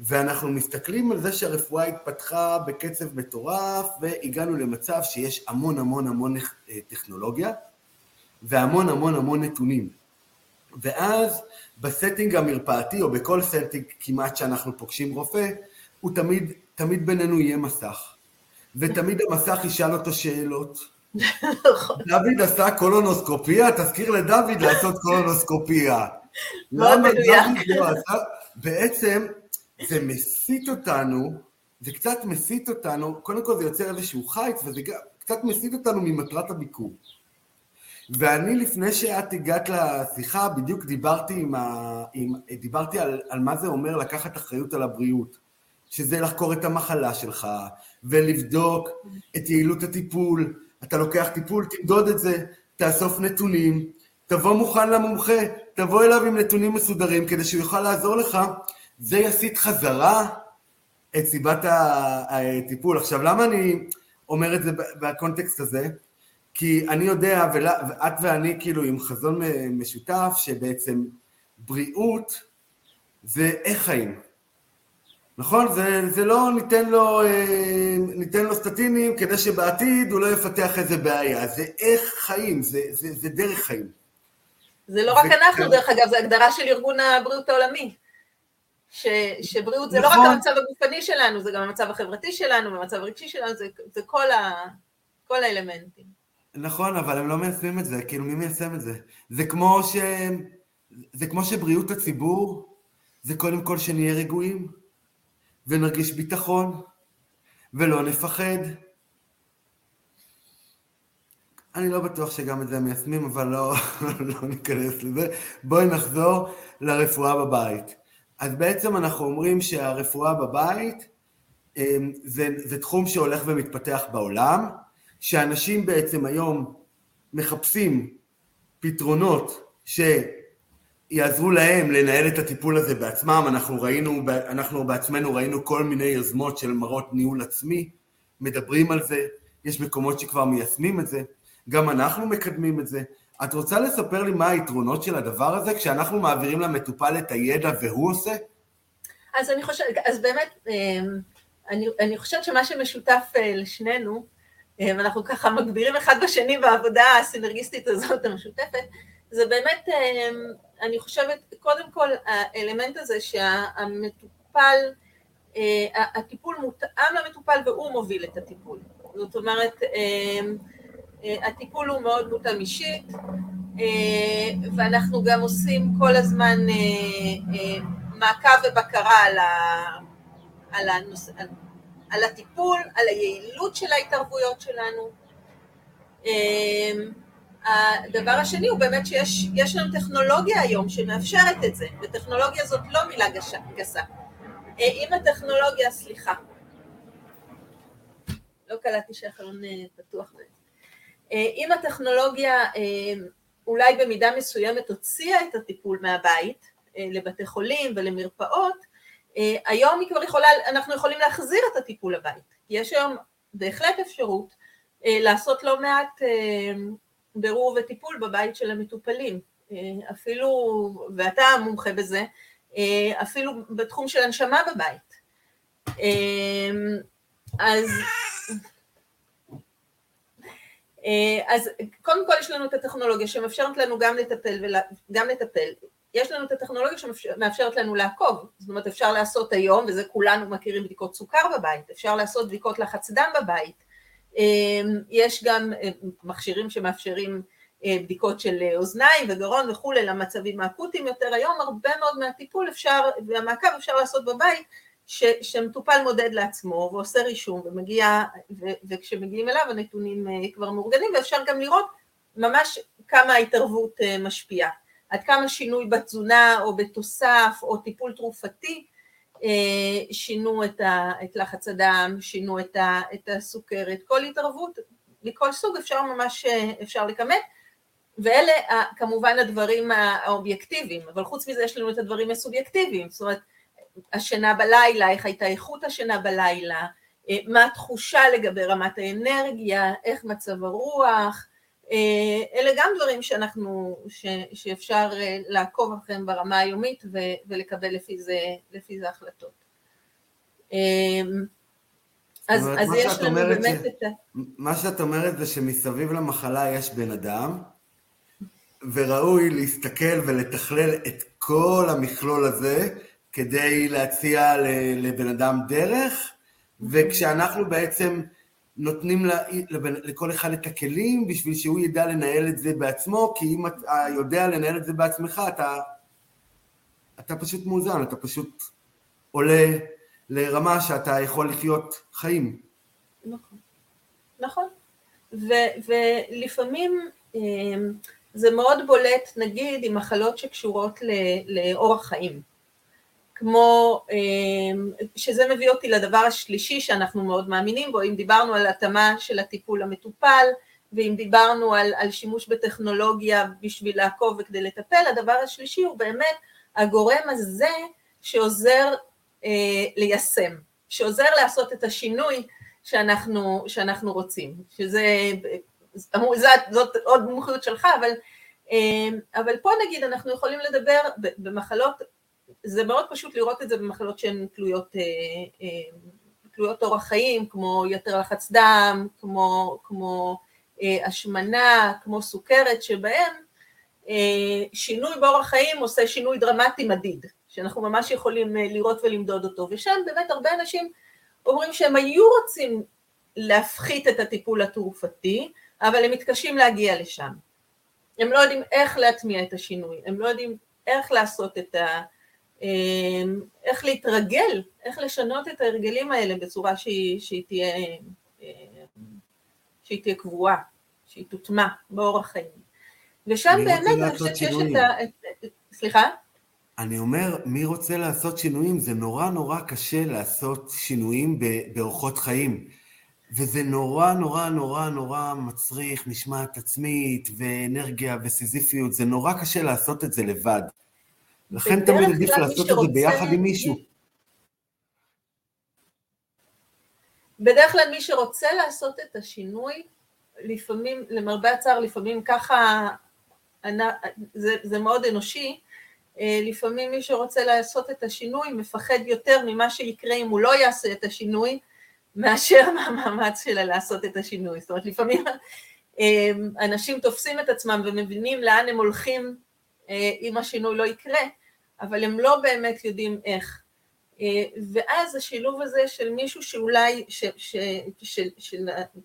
ואנחנו מסתכלים על זה שהרפואה התפתחה בקצב מטורף, והגענו למצב שיש המון המון המון טכנולוגיה, והמון המון המון נתונים. ואז בסטינג המרפאתי, או בכל סטינג כמעט שאנחנו פוגשים רופא, הוא תמיד, תמיד בינינו יהיה מסך. ותמיד המסך ישאל אותו שאלות. דוד עשה קולונוסקופיה, תזכיר לדוד לעשות קולונוסקופיה. למה דוד לא עשה? בעצם זה מסית אותנו, זה קצת מסית אותנו, קודם כל זה יוצר איזשהו חיץ, וזה קצת מסית אותנו ממטרת הביקור. ואני לפני שאת הגעת לשיחה, בדיוק דיברתי, עם ה... עם... דיברתי על, על מה זה אומר לקחת אחריות על הבריאות, שזה לחקור את המחלה שלך, ולבדוק את יעילות הטיפול, אתה לוקח טיפול, תמדוד את זה, תאסוף נתונים, תבוא מוכן למומחה, תבוא אליו עם נתונים מסודרים, כדי שהוא יוכל לעזור לך, זה יסיט חזרה את סיבת הטיפול. עכשיו, למה אני אומר את זה בקונטקסט הזה? כי אני יודע, ואת ואני כאילו עם חזון משותף, שבעצם בריאות זה איך חיים. נכון? זה, זה לא ניתן לו, ניתן לו סטטינים כדי שבעתיד הוא לא יפתח איזה בעיה. זה איך חיים, זה, זה, זה דרך חיים. זה לא רק אנחנו, דרך אגב, זה הגדרה של ארגון הבריאות העולמי. ש, שבריאות זה לא רק המצב הגופני שלנו, זה גם המצב החברתי שלנו, והמצב הרגשי שלנו, זה, זה כל, ה, כל האלמנטים. נכון, אבל הם לא מיישמים את זה, כאילו מי מיישם את זה? זה כמו ש... זה כמו שבריאות הציבור, זה קודם כל שנהיה רגועים, ונרגיש ביטחון, ולא נפחד. אני לא בטוח שגם את זה מיישמים, אבל לא, לא ניכנס לזה. בואי נחזור לרפואה בבית. אז בעצם אנחנו אומרים שהרפואה בבית, זה, זה תחום שהולך ומתפתח בעולם, שאנשים בעצם היום מחפשים פתרונות שיעזרו להם לנהל את הטיפול הזה בעצמם. אנחנו ראינו, אנחנו בעצמנו ראינו כל מיני יוזמות של מראות ניהול עצמי, מדברים על זה, יש מקומות שכבר מיישמים את זה, גם אנחנו מקדמים את זה. את רוצה לספר לי מה היתרונות של הדבר הזה, כשאנחנו מעבירים למטופל את הידע והוא עושה? אז אני חושבת, אז באמת, אני, אני חושבת שמה שמשותף לשנינו, ואנחנו ככה מגבירים אחד בשני בעבודה הסינרגיסטית הזאת המשותפת, זה באמת, אני חושבת, קודם כל, האלמנט הזה שהמטופל, הטיפול מותאם למטופל והוא מוביל את הטיפול. זאת אומרת, הטיפול הוא מאוד מותאם אישית, ואנחנו גם עושים כל הזמן מעקב ובקרה על, ה, על, הנושא, על, על הטיפול, על היעילות של ההתערבויות שלנו. הדבר השני הוא באמת שיש יש לנו טכנולוגיה היום שמאפשרת את זה, וטכנולוגיה זאת לא מילה גסה. אם הטכנולוגיה, סליחה, לא קלטתי שהחלון פתוח בעצם. אם הטכנולוגיה אולי במידה מסוימת הוציאה את הטיפול מהבית לבתי חולים ולמרפאות, היום היא כבר יכולה, אנחנו יכולים להחזיר את הטיפול לבית. יש היום בהחלט אפשרות לעשות לא מעט בירור וטיפול בבית של המטופלים. אפילו, ואתה מומחה בזה, אפילו בתחום של הנשמה בבית. אז... אז קודם כל יש לנו את הטכנולוגיה שמאפשרת לנו גם לטפל וגם לטפל. יש לנו את הטכנולוגיה שמאפשרת לנו לעקוב. זאת אומרת, אפשר לעשות היום, וזה כולנו מכירים בדיקות סוכר בבית, אפשר לעשות בדיקות לחץ דם בבית. יש גם מכשירים שמאפשרים בדיקות של אוזניים וגרון וכו' למצבים האקוטיים יותר. היום הרבה מאוד מהטיפול אפשר, והמעקב אפשר לעשות בבית, ש, שמטופל מודד לעצמו ועושה רישום ומגיע, ו, וכשמגיעים אליו הנתונים כבר מאורגנים, ואפשר גם לראות ממש כמה ההתערבות משפיעה, עד כמה שינוי בתזונה או בתוסף או טיפול תרופתי, שינו את, ה, את לחץ הדם, שינו את, ה, את הסוכרת, כל התערבות, מכל סוג אפשר ממש, אפשר לכמת, ואלה כמובן הדברים האובייקטיביים, אבל חוץ מזה יש לנו את הדברים הסובייקטיביים, זאת אומרת, השינה בלילה, איך הייתה איכות השינה בלילה, מה התחושה לגבי רמת האנרגיה, איך מצב הרוח, אלה גם דברים שאנחנו, ש, שאפשר לעקוב אחריהם ברמה היומית ולקבל לפי זה, לפי זה החלטות. אז, אומרת, אז יש לנו באמת ש... את ה... מה שאת אומרת זה שמסביב למחלה יש בן אדם, וראוי להסתכל ולתכלל את כל המכלול הזה, כדי להציע לבן אדם דרך, וכשאנחנו בעצם נותנים לכל אחד את הכלים, בשביל שהוא ידע לנהל את זה בעצמו, כי אם אתה יודע לנהל את זה בעצמך, אתה, אתה פשוט מאוזן, אתה פשוט עולה לרמה שאתה יכול לחיות חיים. נכון, נכון. ו- ולפעמים זה מאוד בולט, נגיד, עם מחלות שקשורות לאורח חיים. כמו, שזה מביא אותי לדבר השלישי שאנחנו מאוד מאמינים בו, אם דיברנו על התאמה של הטיפול המטופל, ואם דיברנו על, על שימוש בטכנולוגיה בשביל לעקוב וכדי לטפל, הדבר השלישי הוא באמת הגורם הזה שעוזר אה, ליישם, שעוזר לעשות את השינוי שאנחנו, שאנחנו רוצים, שזה, זאת, זאת עוד מומחיות שלך, אבל, אה, אבל פה נגיד אנחנו יכולים לדבר במחלות, זה מאוד פשוט לראות את זה במחלות שהן תלויות, תלויות אורח חיים, כמו יתר לחץ דם, כמו, כמו השמנה, כמו סוכרת, שבהם שינוי באורח חיים עושה שינוי דרמטי מדיד, שאנחנו ממש יכולים לראות ולמדוד אותו, ושם באמת הרבה אנשים אומרים שהם היו רוצים להפחית את הטיפול התרופתי, אבל הם מתקשים להגיע לשם. הם לא יודעים איך להטמיע את השינוי, הם לא יודעים איך לעשות את ה... איך להתרגל, איך לשנות את ההרגלים האלה בצורה שהיא, שהיא תהיה, שהיא תהיה קבועה, שהיא תוטמע באורח חיים. ושם באמת אני חושבת שיש את ה... סליחה? אני אומר, מי רוצה לעשות שינויים? זה נורא נורא קשה לעשות שינויים באורחות חיים. וזה נורא נורא נורא נורא מצריך משמעת עצמית ואנרגיה וסיזיפיות. זה נורא קשה לעשות את זה לבד. לכן תמיד עדיף לעשות את זה ביחד עם מישהו. בדרך כלל מי שרוצה לעשות את השינוי, לפעמים, למרבה הצער, לפעמים ככה, זה, זה מאוד אנושי, לפעמים מי שרוצה לעשות את השינוי מפחד יותר ממה שיקרה אם הוא לא יעשה את השינוי, מאשר מהמאמץ שלה לעשות את השינוי. זאת אומרת, לפעמים אנשים תופסים את עצמם ומבינים לאן הם הולכים אם השינוי לא יקרה, אבל הם לא באמת יודעים איך. ואז השילוב הזה של מישהו שאולי, ש, ש, ש, של,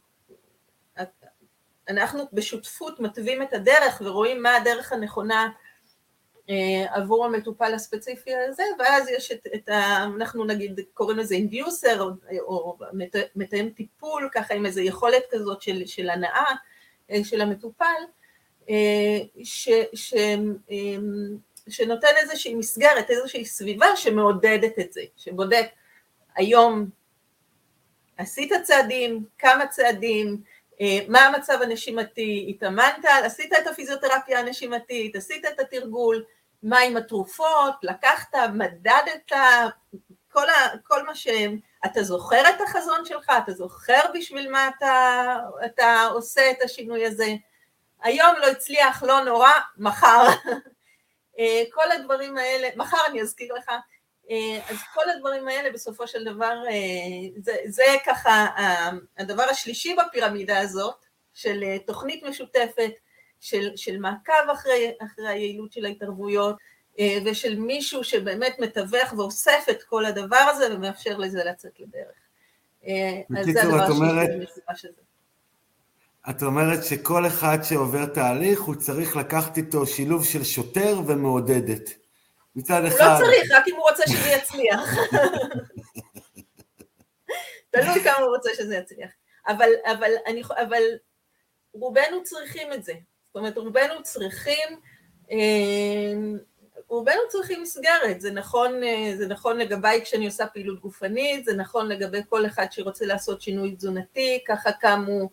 אנחנו בשותפות מטווים את הדרך ורואים מה הדרך הנכונה עבור המטופל הספציפי הזה, ואז יש את, את ה, אנחנו נגיד קוראים לזה אינדיוסר, או, או מתאם טיפול, ככה עם איזו יכולת כזאת של, של הנאה של המטופל, ש, ש, שנותן איזושהי מסגרת, איזושהי סביבה שמעודדת את זה, שבודק היום עשית צעדים, כמה צעדים, מה המצב הנשימתי, התאמנת, עשית את הפיזיותרפיה הנשימתית, עשית את התרגול, מה עם התרופות, לקחת, מדדת, כל, ה, כל מה שאתה זוכר את החזון שלך, אתה זוכר בשביל מה אתה, אתה עושה את השינוי הזה, היום לא הצליח, לא נורא, מחר. כל הדברים האלה, מחר אני אזכיר לך, אז כל הדברים האלה בסופו של דבר, זה, זה ככה הדבר השלישי בפירמידה הזאת, של תוכנית משותפת, של, של מעקב אחרי, אחרי היעילות של ההתערבויות, ושל מישהו שבאמת מתווך ואוסף את כל הדבר הזה, ומאפשר לזה לצאת לדרך. אז זה הדבר השלישי במשפחה של זה. את אומרת שכל אחד שעובר תהליך, הוא צריך לקחת איתו שילוב של שוטר ומעודדת. מצד אחד... הוא לא צריך, רק אם הוא רוצה שזה יצליח. תלוי כמה הוא רוצה שזה יצליח. אבל, אבל, אני, אבל רובנו צריכים את זה. זאת אומרת, רובנו צריכים, רובנו צריכים מסגרת. זה נכון, זה נכון לגבי כשאני עושה פעילות גופנית, זה נכון לגבי כל אחד שרוצה לעשות שינוי תזונתי, ככה קמו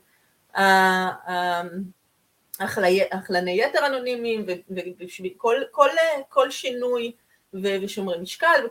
אכלני יתר אנונימיים, וכל שינוי, ושומרי משקל,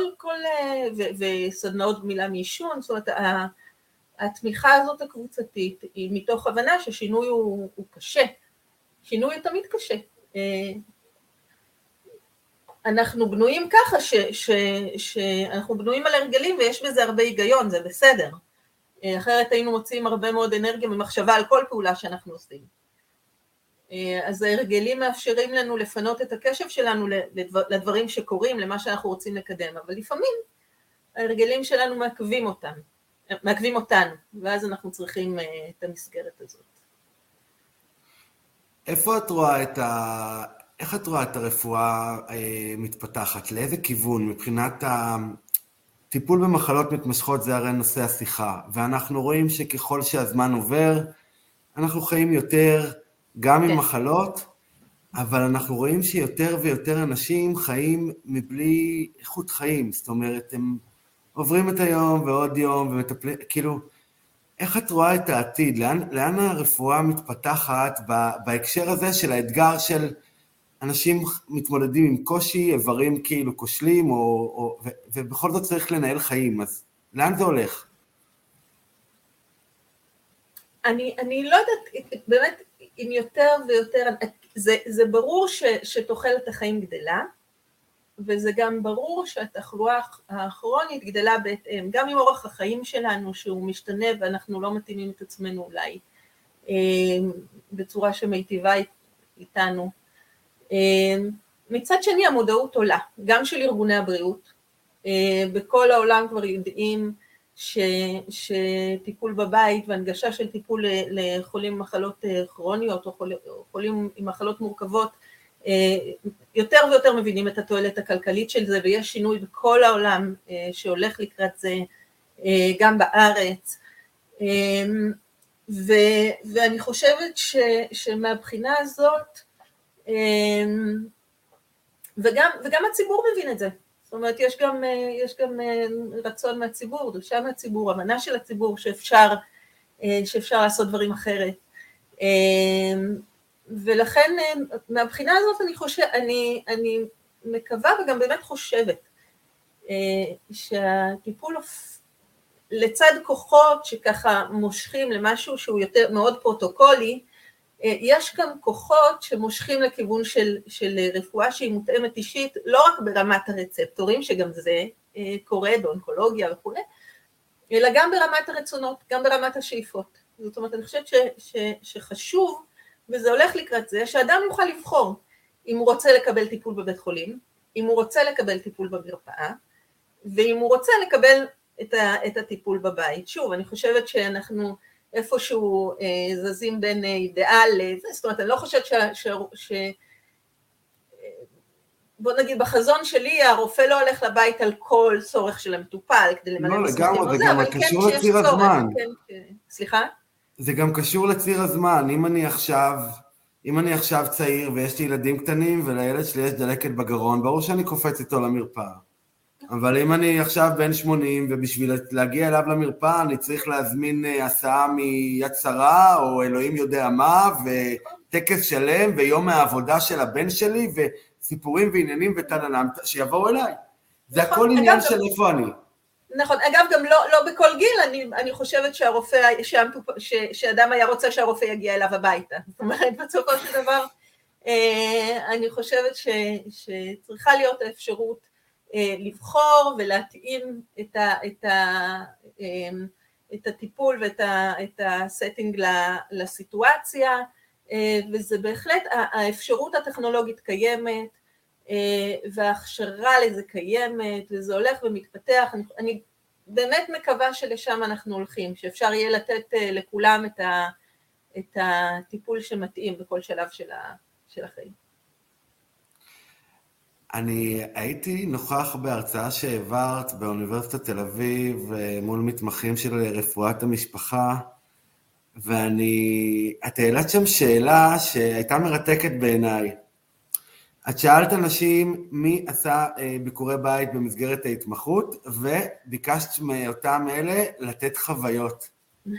וסדנאות גמילה מעישון, זאת אומרת, התמיכה הזאת הקבוצתית היא מתוך הבנה ששינוי הוא קשה, שינוי הוא תמיד קשה. אנחנו בנויים ככה, ש, ש, שאנחנו בנויים על הרגלים, ויש בזה הרבה היגיון, זה בסדר. אחרת היינו מוצאים הרבה מאוד אנרגיה ממחשבה על כל פעולה שאנחנו עושים. אז ההרגלים מאפשרים לנו לפנות את הקשב שלנו לדברים שקורים, למה שאנחנו רוצים לקדם, אבל לפעמים ההרגלים שלנו מעכבים אותם, מעכבים אותנו, ואז אנחנו צריכים את המסגרת הזאת. איפה את רואה את ה... איך את רואה את הרפואה מתפתחת? לאיזה כיוון? מבחינת הטיפול במחלות מתמשכות זה הרי נושא השיחה, ואנחנו רואים שככל שהזמן עובר, אנחנו חיים יותר גם עם מחלות, אבל אנחנו רואים שיותר ויותר אנשים חיים מבלי איכות חיים, זאת אומרת, הם עוברים את היום ועוד יום ומטפלים, כאילו, איך את רואה את העתיד? לאן, לאן הרפואה מתפתחת בהקשר הזה של האתגר של אנשים מתמודדים עם קושי, איברים כאילו כושלים, או, או, ו, ובכל זאת צריך לנהל חיים, אז לאן זה הולך? אני, אני לא יודעת, באמת, אם יותר ויותר, זה, זה ברור ש, שתוחלת החיים גדלה, וזה גם ברור שהתחלואה הכרונית גדלה בהתאם, גם עם אורח החיים שלנו שהוא משתנה, ואנחנו לא מתאימים את עצמנו אולי בצורה שמיטיבה איתנו. מצד שני המודעות עולה, גם של ארגוני הבריאות, בכל העולם כבר יודעים ש, שטיפול בבית והנגשה של טיפול לחולים עם מחלות כרוניות או חולים, חולים עם מחלות מורכבות, יותר ויותר מבינים את התועלת הכלכלית של זה, ויש שינוי בכל העולם שהולך לקראת זה, גם בארץ, ו, ואני חושבת ש, שמהבחינה הזאת, וגם, וגם הציבור מבין את זה, זאת אומרת, יש גם, יש גם רצון מהציבור, דרישה מהציבור, הבנה של הציבור שאפשר, שאפשר לעשות דברים אחרת, ולכן מהבחינה הזאת אני חושב, אני, אני מקווה וגם באמת חושבת שהטיפול לצד כוחות שככה מושכים למשהו שהוא יותר מאוד פרוטוקולי, יש גם כוחות שמושכים לכיוון של, של רפואה שהיא מותאמת אישית, לא רק ברמת הרצפטורים, שגם זה קורה באונקולוגיה וכו', אלא גם ברמת הרצונות, גם ברמת השאיפות. זאת אומרת, אני חושבת ש, ש, שחשוב, וזה הולך לקראת זה, שאדם יוכל לבחור אם הוא רוצה לקבל טיפול בבית חולים, אם הוא רוצה לקבל טיפול במרפאה, ואם הוא רוצה לקבל את, ה, את הטיפול בבית. שוב, אני חושבת שאנחנו איפשהו אה, זזים בין אידיאל לזה, זאת אומרת, אני לא חושבת ש... ש, ש בוא נגיד, בחזון שלי, הרופא לא הולך לבית על כל צורך של המטופל, כדי למלא מסמכים. לא, לגמרי, זה גם קשור לציר הזמן. כן, כן. סליחה? זה גם קשור לציר הזמן, אם אני עכשיו, אם אני עכשיו צעיר ויש לי ילדים קטנים ולילד שלי יש דלקת בגרון, ברור שאני קופץ איתו למרפאה. אבל אם אני עכשיו בן שמונים ובשביל להגיע אליו למרפאה אני צריך להזמין הסעה מיד שרה או אלוהים יודע מה וטקס שלם ויום מהעבודה של הבן שלי וסיפורים ועניינים ותננם שיבואו אליי. זה הכל עניין של איפה אני. נכון, אגב גם לא, לא בכל גיל, אני, אני חושבת שהרופא, ש, שאדם היה רוצה שהרופא יגיע אליו הביתה. זאת אומרת, בסופו של דבר, אני חושבת ש, שצריכה להיות האפשרות לבחור ולהתאים את, ה, את, ה, את הטיפול ואת ה, את הסטינג לסיטואציה, וזה בהחלט, האפשרות הטכנולוגית קיימת, וההכשרה לזה קיימת, וזה הולך ומתפתח. אני, אני באמת מקווה שלשם אנחנו הולכים, שאפשר יהיה לתת לכולם את, ה, את הטיפול שמתאים בכל שלב של, ה, של החיים. אני הייתי נוכח בהרצאה שהעברת באוניברסיטת תל אביב מול מתמחים של רפואת המשפחה, ואני, את העלית שם שאלה שהייתה מרתקת בעיניי. את שאלת אנשים מי עשה ביקורי בית במסגרת ההתמחות, וביקשת מאותם אלה לתת חוויות.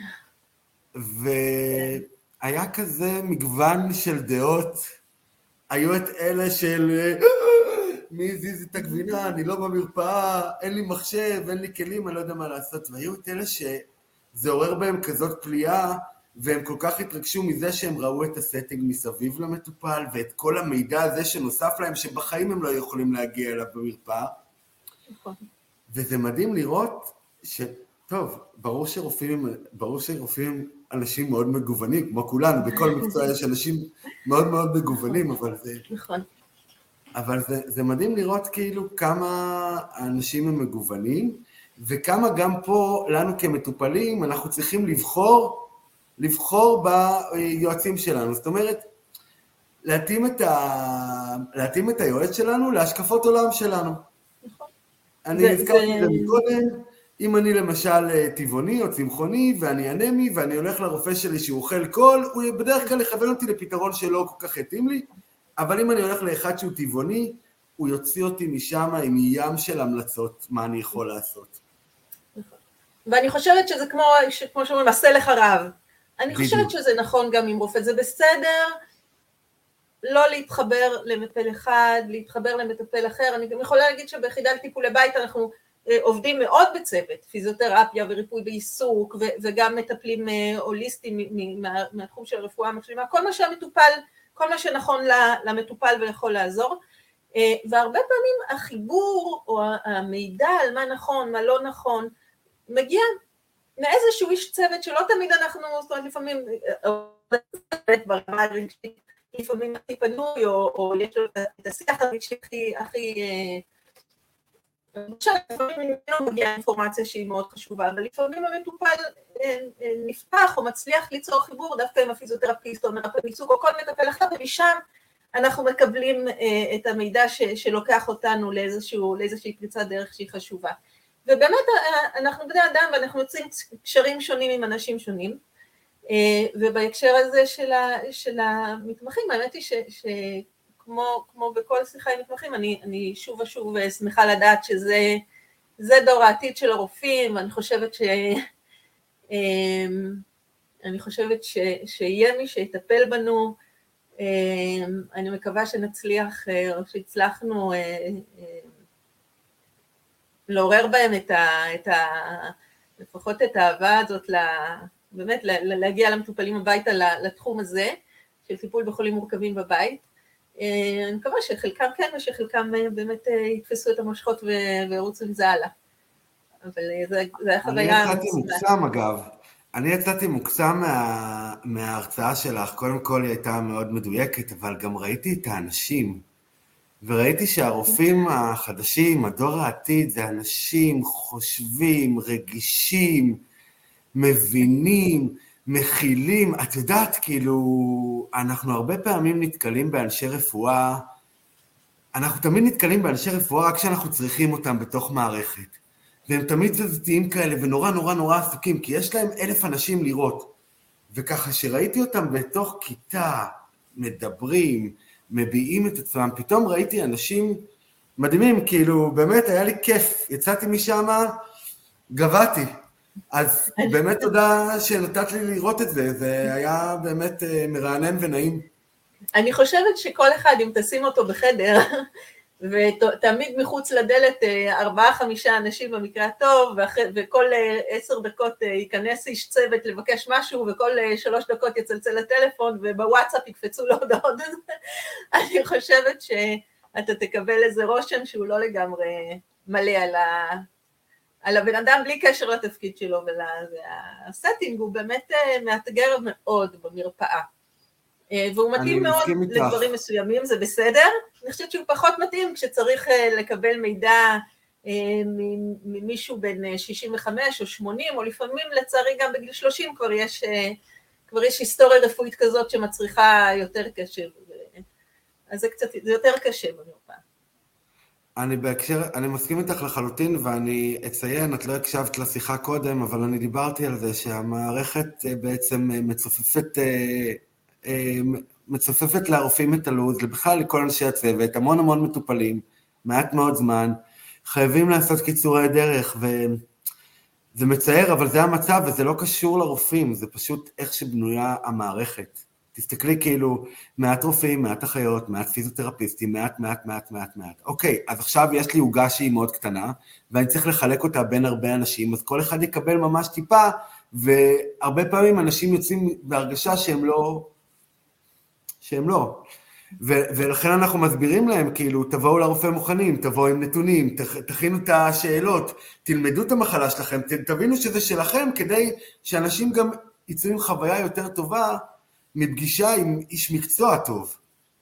והיה כזה מגוון של דעות, היו את אלה של מי זיז את הגבינה, אני לא במרפאה, אין לי מחשב, אין לי כלים, אני לא יודע מה לעשות, והיו את אלה שזה עורר בהם כזאת פליאה, והם כל כך התרגשו מזה שהם ראו את הסטינג מסביב למטופל, ואת כל המידע הזה שנוסף להם, שבחיים הם לא יכולים להגיע אליו במרפאה. נכון. וזה מדהים לראות ש... טוב, ברור שרופאים, ברור שרופאים אנשים מאוד מגוונים, כמו כולנו, בכל מקצוע יש אנשים מאוד מאוד מגוונים, אבל זה... נכון. אבל זה, זה מדהים לראות כאילו כמה האנשים הם מגוונים, וכמה גם פה, לנו כמטופלים, אנחנו צריכים לבחור, לבחור ביועצים שלנו. זאת אומרת, להתאים את, ה... להתאים את היועץ שלנו להשקפות עולם שלנו. נכון. אני הזכרתי את זה מקודם, אם אני למשל טבעוני או צמחוני, ואני אנמי, ואני הולך לרופא שלי שהוא אוכל קול, הוא בדרך כלל יכוון אותי לפתרון שלא כל כך התאים לי, אבל אם אני הולך לאחד שהוא טבעוני, הוא יוציא אותי משם עם ים של המלצות, מה אני יכול לעשות. ואני חושבת שזה כמו, כמו שאומרים, עשה לך רב. אני חושבת שזה נכון גם עם רופא, זה בסדר, לא להתחבר למטפל אחד, להתחבר למטפל אחר. אני גם יכולה להגיד שביחידה לטיפולי בית אנחנו עובדים מאוד בצוות, פיזיותרפיה וריפוי בעיסוק, וגם מטפלים הוליסטיים מהתחום של הרפואה המשלימה, כל מה שהמטופל, כל מה שנכון למטופל ויכול לעזור, והרבה פעמים החיבור או המידע על מה נכון, מה לא נכון, מגיע מאיזשהו איש צוות שלא תמיד אנחנו, זאת אומרת לפעמים, לפעמים הכי פנוי, או יש לו את השיח הרגשי הכי, לפעמים לא מגיעה אינפורמציה שהיא מאוד חשובה, אבל לפעמים המטופל נפתח או מצליח ליצור חיבור, דווקא עם הפיזיותרפיסט או מרפא בעיסוק או כל מטפל אחר, ומשם אנחנו מקבלים את המידע שלוקח אותנו לאיזושהי פריצת דרך שהיא חשובה. ובאמת אנחנו בני אדם ואנחנו יוצאים קשרים שונים עם אנשים שונים, ובהקשר הזה של המתמחים, האמת היא שכמו כמו בכל שיחה עם מתמחים, אני, אני שוב ושוב שמחה לדעת שזה זה דור העתיד של הרופאים, אני חושבת ש... אני חושבת ש, שיהיה מי שיטפל בנו, אני מקווה שנצליח, או שהצלחנו לעורר בהם את ה, את ה, לפחות את האהבה הזאת, באמת להגיע למטופלים הביתה לתחום הזה, של טיפול בחולים מורכבים בבית. אני מקווה שחלקם כן, ושחלקם באמת יתפסו את המושכות וירוצו עם זה הלאה. אבל זה היה חוויה... אני יצאתי מוקסם אגב, אני יצאתי מוקסם מה, מההרצאה שלך, קודם כל היא הייתה מאוד מדויקת, אבל גם ראיתי את האנשים, וראיתי שהרופאים החדשים, הדור העתיד, זה אנשים חושבים, רגישים, מבינים, מכילים. את יודעת, כאילו, אנחנו הרבה פעמים נתקלים באנשי רפואה, אנחנו תמיד נתקלים באנשי רפואה רק כשאנחנו צריכים אותם בתוך מערכת. והם תמיד זזתיים כאלה ונורא נורא נורא עסוקים, כי יש להם אלף אנשים לראות. וככה שראיתי אותם בתוך כיתה, מדברים, מביעים את עצמם, פתאום ראיתי אנשים מדהימים, כאילו באמת היה לי כיף, יצאתי משם, גבעתי. אז באמת תודה שנתת לי לראות את זה, זה היה באמת מרענן ונעים. אני חושבת שכל אחד, אם תשים אותו בחדר, ותמיד מחוץ לדלת ארבעה, חמישה אנשים במקרה הטוב, וכל עשר דקות ייכנס איש צוות לבקש משהו, וכל שלוש דקות יצלצל לטלפון, ובוואטסאפ יקפצו לו הודעות. אני חושבת שאתה תקבל איזה רושם שהוא לא לגמרי מלא על ה... על הבן אדם בלי קשר לתפקיד שלו, והסטינג הוא באמת מאתגר מאוד במרפאה. והוא מתאים מאוד לדברים מסוימים, זה בסדר. אני חושבת שהוא פחות מתאים כשצריך לקבל מידע ממישהו בין שישים וחמש או שמונים, או לפעמים לצערי גם בגיל שלושים כבר יש, כבר יש היסטוריה רפואית כזאת שמצריכה יותר קשב. אז זה קצת, זה יותר קשה במרפאה. אני בהקשר, אני מסכים איתך לחלוטין, ואני אציין, את לא הקשבת לשיחה קודם, אבל אני דיברתי על זה שהמערכת בעצם מצופפת, מצופפת לרופאים את הלו"ז, בכלל לכל אנשי הצוות, המון המון מטופלים, מעט מאוד זמן, חייבים לעשות קיצורי דרך, וזה מצער, אבל זה המצב, וזה לא קשור לרופאים, זה פשוט איך שבנויה המערכת. תסתכלי כאילו, מעט רופאים, מעט אחיות, מעט פיזיותרפיסטים, מעט, מעט, מעט, מעט, מעט. אוקיי, אז עכשיו יש לי עוגה שהיא מאוד קטנה, ואני צריך לחלק אותה בין הרבה אנשים, אז כל אחד יקבל ממש טיפה, והרבה פעמים אנשים יוצאים בהרגשה שהם לא, שהם לא. ו- ולכן אנחנו מסבירים להם, כאילו, תבואו לרופא מוכנים, תבואו עם נתונים, תכינו את השאלות, תלמדו את המחלה שלכם, תבינו שזה שלכם, כדי שאנשים גם יצאו עם חוויה יותר טובה, מפגישה עם איש מקצוע טוב.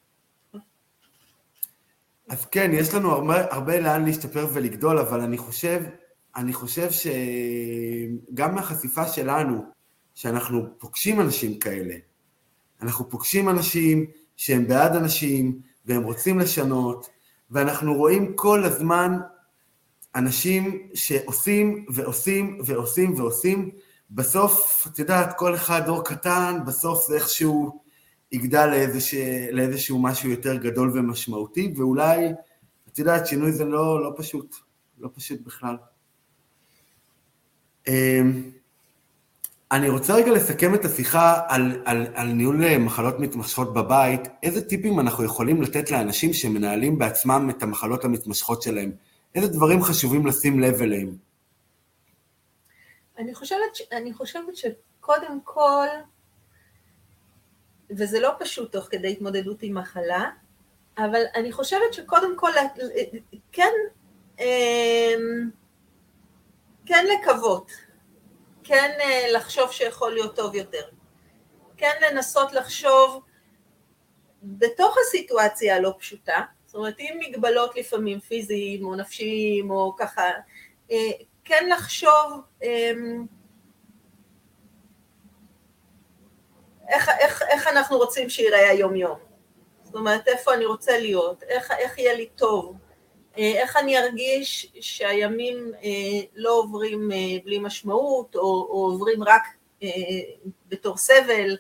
אז כן, יש לנו הרבה, הרבה לאן להשתפר ולגדול, אבל אני חושב, אני חושב שגם מהחשיפה שלנו, שאנחנו פוגשים אנשים כאלה, אנחנו פוגשים אנשים שהם בעד אנשים, והם רוצים לשנות, ואנחנו רואים כל הזמן אנשים שעושים ועושים ועושים ועושים, בסוף, את יודעת, כל אחד דור קטן, בסוף זה איכשהו יגדל לאיזשה, לאיזשהו משהו יותר גדול ומשמעותי, ואולי, את יודעת, שינוי זה לא, לא פשוט, לא פשוט בכלל. אני רוצה רגע לסכם את השיחה על, על, על ניהול מחלות מתמשכות בבית. איזה טיפים אנחנו יכולים לתת לאנשים שמנהלים בעצמם את המחלות המתמשכות שלהם? איזה דברים חשובים לשים לב אליהם? אני חושבת, אני חושבת שקודם כל, וזה לא פשוט תוך כדי התמודדות עם מחלה, אבל אני חושבת שקודם כל, כן, כן לקוות. כן לחשוב שיכול להיות טוב יותר, כן לנסות לחשוב בתוך הסיטואציה הלא פשוטה, זאת אומרת, עם מגבלות לפעמים פיזיים או נפשיים או ככה, כן לחשוב איך, איך, איך אנחנו רוצים שיראה היום יום, זאת אומרת, איפה אני רוצה להיות, איך, איך יהיה לי טוב, איך אני ארגיש שהימים לא עוברים בלי משמעות, או, או עוברים רק בתור סבל,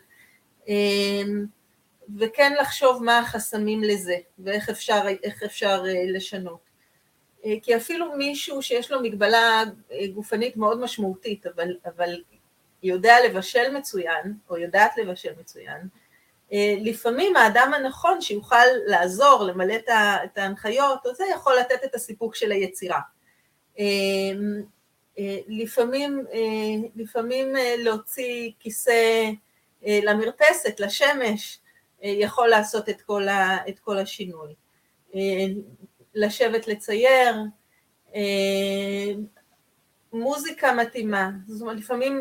וכן לחשוב מה החסמים לזה, ואיך אפשר, איך אפשר לשנות. כי אפילו מישהו שיש לו מגבלה גופנית מאוד משמעותית, אבל, אבל יודע לבשל מצוין, או יודעת לבשל מצוין, לפעמים האדם הנכון שיוכל לעזור, למלא את ההנחיות, זה יכול לתת את הסיפוק של היצירה. לפעמים, לפעמים להוציא כיסא למרפסת, לשמש, יכול לעשות את כל, ה, את כל השינוי. לשבת לצייר, מוזיקה מתאימה, זאת אומרת, לפעמים,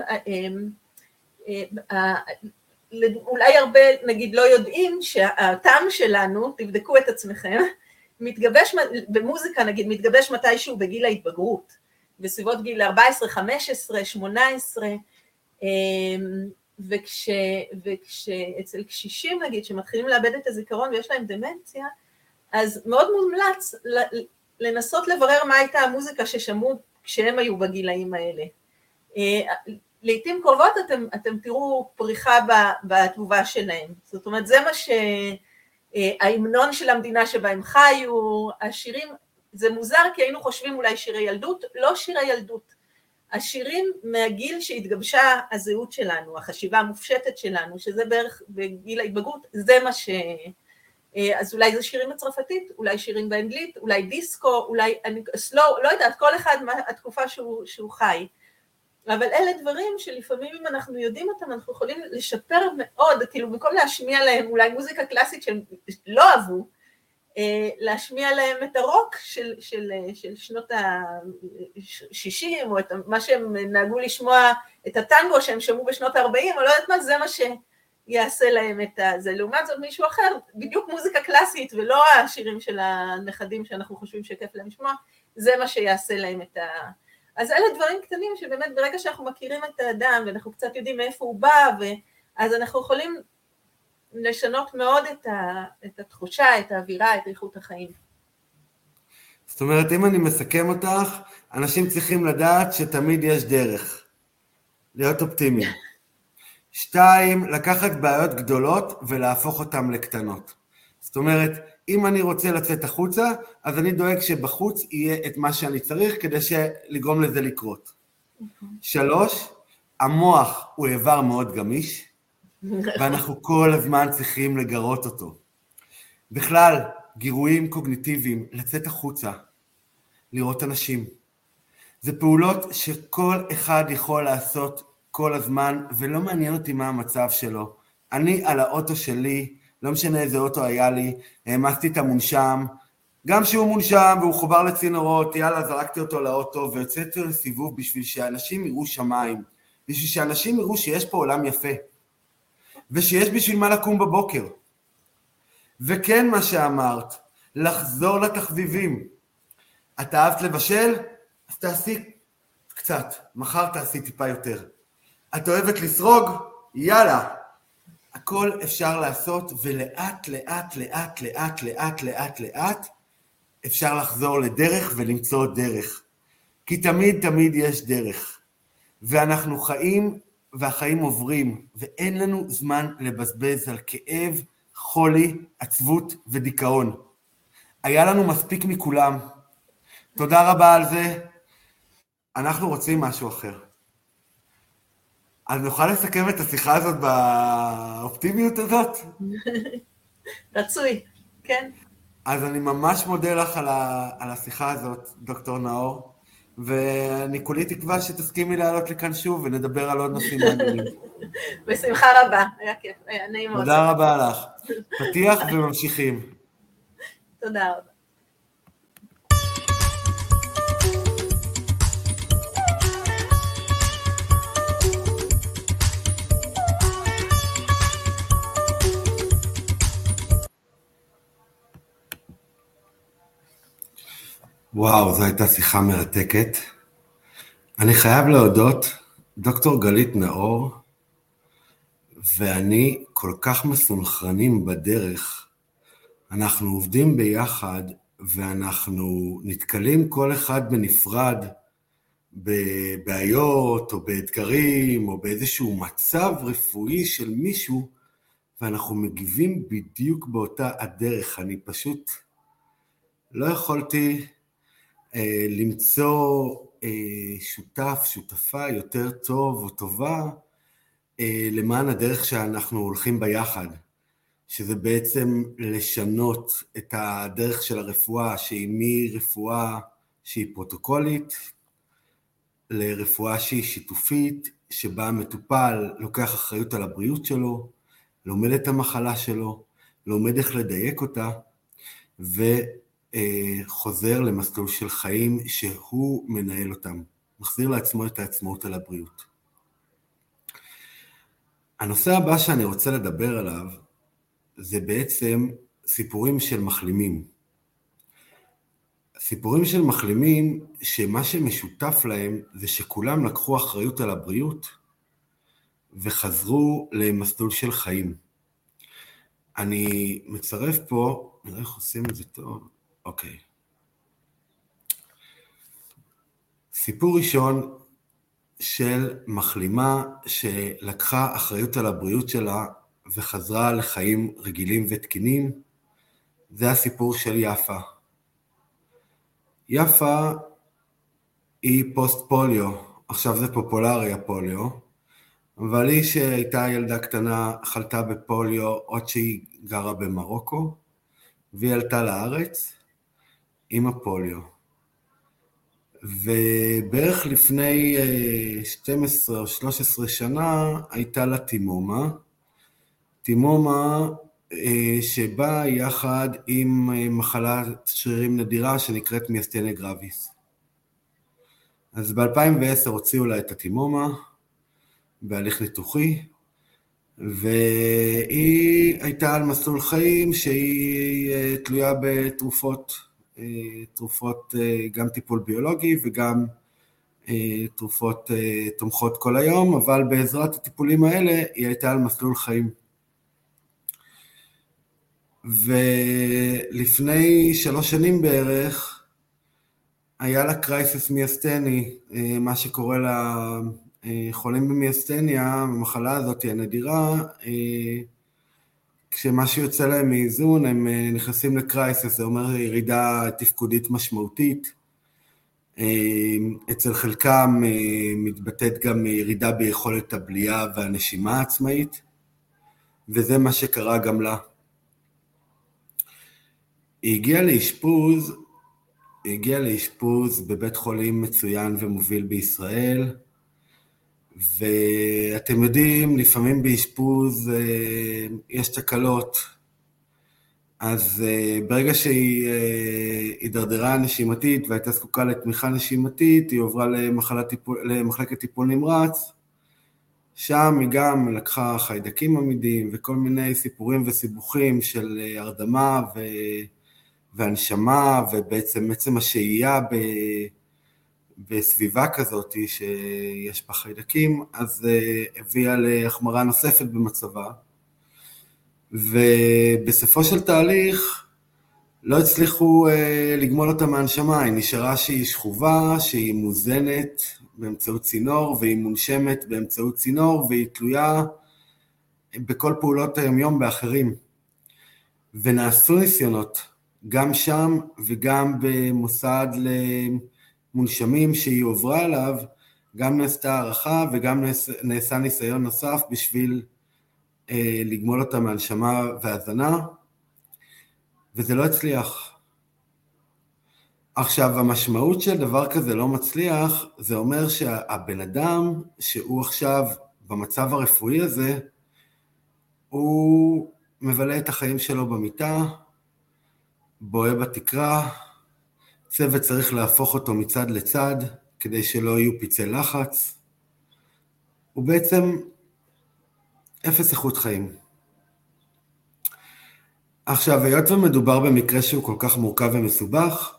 אולי הרבה, נגיד, לא יודעים שהטעם שלנו, תבדקו את עצמכם, מתגבש, במוזיקה, נגיד, מתגבש מתישהו בגיל ההתבגרות, בסביבות גיל ארבע עשרה, חמש עשרה, שמונה עשרה, וכש, וכשאצל קשישים, נגיד, שמתחילים לאבד את הזיכרון ויש להם דמנציה, אז מאוד מומלץ לנסות לברר מה הייתה המוזיקה ששמעו כשהם היו בגילאים האלה. לעתים קרובות אתם, אתם תראו פריחה בתגובה שלהם. זאת אומרת, זה מה שההמנון של המדינה שבה הם חיו, השירים, זה מוזר כי היינו חושבים אולי שירי ילדות, לא שירי ילדות. השירים מהגיל שהתגבשה הזהות שלנו, החשיבה המופשטת שלנו, שזה בערך בגיל ההתבגרות, זה מה ש... אז אולי זה שירים בצרפתית, אולי שירים באנגלית, אולי דיסקו, אולי סלואו, לא יודעת, כל אחד מהתקופה שהוא, שהוא חי. אבל אלה דברים שלפעמים אם אנחנו יודעים אותם, אנחנו יכולים לשפר מאוד, כאילו במקום להשמיע להם אולי מוזיקה קלאסית שהם לא אהבו, להשמיע להם את הרוק של, של, של שנות ה-שישים, או את מה שהם נהגו לשמוע, את הטנגו שהם שמעו בשנות ה-ארבעים, או לא יודעת מה, זה מה שיעשה להם את זה. לעומת זאת מישהו אחר, בדיוק מוזיקה קלאסית, ולא השירים של הנכדים שאנחנו חושבים שכיף להם לשמוע, זה מה שיעשה להם את ה... אז אלה דברים קטנים שבאמת ברגע שאנחנו מכירים את האדם, ואנחנו קצת יודעים מאיפה הוא בא, אז אנחנו יכולים לשנות מאוד את, ה, את התחושה, את האווירה, את איכות החיים. זאת אומרת, אם אני מסכם אותך, אנשים צריכים לדעת שתמיד יש דרך, להיות אופטימיים. שתיים, לקחת בעיות גדולות ולהפוך אותן לקטנות. זאת אומרת, אם אני רוצה לצאת החוצה, אז אני דואג שבחוץ יהיה את מה שאני צריך כדי לגרום לזה לקרות. שלוש, המוח הוא איבר מאוד גמיש, ואנחנו כל הזמן צריכים לגרות אותו. בכלל, גירויים קוגניטיביים, לצאת החוצה, לראות אנשים. זה פעולות שכל אחד יכול לעשות כל הזמן, ולא מעניין אותי מה המצב שלו. אני על האוטו שלי, לא משנה איזה אוטו היה לי, העמסתי את המונשם, גם שהוא מונשם והוא חובר לצינורות, יאללה, זרקתי אותו לאוטו, ויוצאתי לסיבוב בשביל שאנשים יראו שמיים, בשביל שאנשים יראו שיש פה עולם יפה, ושיש בשביל מה לקום בבוקר. וכן מה שאמרת, לחזור לתחביבים. את אהבת לבשל? אז תעשי קצת, מחר תעשי טיפה יותר. את אוהבת לסרוג? יאללה. הכל אפשר לעשות, ולאט לאט לאט לאט לאט לאט לאט אפשר לחזור לדרך ולמצוא דרך. כי תמיד תמיד יש דרך. ואנחנו חיים והחיים עוברים, ואין לנו זמן לבזבז על כאב, חולי, עצבות ודיכאון. היה לנו מספיק מכולם. תודה רבה על זה. אנחנו רוצים משהו אחר. אז נוכל לסכם את השיחה הזאת באופטימיות הזאת? רצוי, כן. אז אני ממש מודה לך על, ה, על השיחה הזאת, דוקטור נאור, ואני כולי תקווה שתסכימי לעלות לכאן שוב ונדבר על עוד נושאים מעניינים. בשמחה רבה, היה כיף, היה נעים מאוד. תודה רבה לך. פתיח וממשיכים. תודה רבה. וואו, זו הייתה שיחה מרתקת. אני חייב להודות, דוקטור גלית נאור, ואני כל כך מסונכרנים בדרך. אנחנו עובדים ביחד, ואנחנו נתקלים כל אחד בנפרד, בבעיות או באתגרים, או באיזשהו מצב רפואי של מישהו, ואנחנו מגיבים בדיוק באותה הדרך. אני פשוט לא יכולתי למצוא שותף, שותפה יותר טוב או טובה למען הדרך שאנחנו הולכים ביחד, שזה בעצם לשנות את הדרך של הרפואה, שהיא מרפואה שהיא פרוטוקולית, לרפואה שהיא שיתופית, שבה המטופל לוקח אחריות על הבריאות שלו, לומד את המחלה שלו, לומד איך לדייק אותה, ו... חוזר למסלול של חיים שהוא מנהל אותם, מחזיר לעצמו את העצמאות על הבריאות. הנושא הבא שאני רוצה לדבר עליו, זה בעצם סיפורים של מחלימים. סיפורים של מחלימים שמה שמשותף להם זה שכולם לקחו אחריות על הבריאות, וחזרו למסלול של חיים. אני מצרף פה, נראה איך עושים את זה טוב, אוקיי. סיפור ראשון של מחלימה שלקחה אחריות על הבריאות שלה וחזרה לחיים רגילים ותקינים, זה הסיפור של יפה. יפה היא פוסט פוליו, עכשיו זה פופולרי הפוליו, אבל היא שהייתה ילדה קטנה חלתה בפוליו עוד שהיא גרה במרוקו, והיא עלתה לארץ עם הפוליו. ובערך לפני שתים עשרה או שלוש עשרה שנה הייתה לה תימומה, תימומה שבאה יחד עם מחלת שרירים נדירה שנקראת מיאסטניה גרביס. אז ב-אלפיים ועשר הוציאו לה את התימומה בהליך ניתוחי, והיא הייתה על מסלול חיים שהיא תלויה בתרופות, תרופות גם טיפול ביולוגי וגם תרופות תומכות כל היום, אבל בעזרת הטיפולים האלה היא הייתה על מסלול חיים. ולפני שלוש שנים בערך היה לה קרייסיס מיאסטני, מה שקורה לחולים במיאסטניה, המחלה הזאת היא הנדירה, כשמשהו יוצא להם מאיזון, הם נכנסים לקרייסיס, זה אומר ירידה תפקודית משמעותית. אצל חלקם מתבטאת גם ירידה ביכולת הבליעה והנשימה העצמאית, וזה מה שקרה גם לה. היא הגיעה לאשפוז, היא הגיעה לאשפוז בבית חולים מצוין ומוביל בישראל, ואתם יודעים, לפעמים באשפוז יש תקלות, אז ברגע שהיא הידרדרה נשימתית והייתה זקוקה לתמיכה נשימתית, היא עוברה למחלקת טיפול נמרץ, שם היא גם לקחה חיידקים עמידים וכל מיני סיפורים וסיבוכים של הרדמה ו... והנשמה, ובעצם עצם השהייה ב... בסביבה כזאת שיש בה חיידקים, אז הביאה להחמרה נוספת במצבה, ובסופו של תהליך לא הצליחו לגמול אותה מהנשמה, היא נשארה שהיא שכובה, שהיא מוזנת באמצעות צינור, והיא מונשמת באמצעות צינור, והיא תלויה בכל פעולות היומיום באחרים. ונעשו ניסיונות, גם שם וגם במוסד למונשמים שהיא עוברה אליו, גם נעשתה הערכה וגם נעשה ניסיון נוסף בשביל אה, לגמול אותה מהנשמה והזנה, וזה לא הצליח. עכשיו, המשמעות של דבר כזה לא מצליח, זה אומר שהבן אדם שהוא עכשיו במצב הרפואי הזה, הוא מבלה את החיים שלו במיטה, בוהה בתקרה, צוות צריך להפוך אותו מצד לצד, כדי שלא יהיו פיצי לחץ, הוא בעצם אפס איכות חיים. עכשיו, היות ומדובר במקרה שהוא כל כך מורכב ומסובך,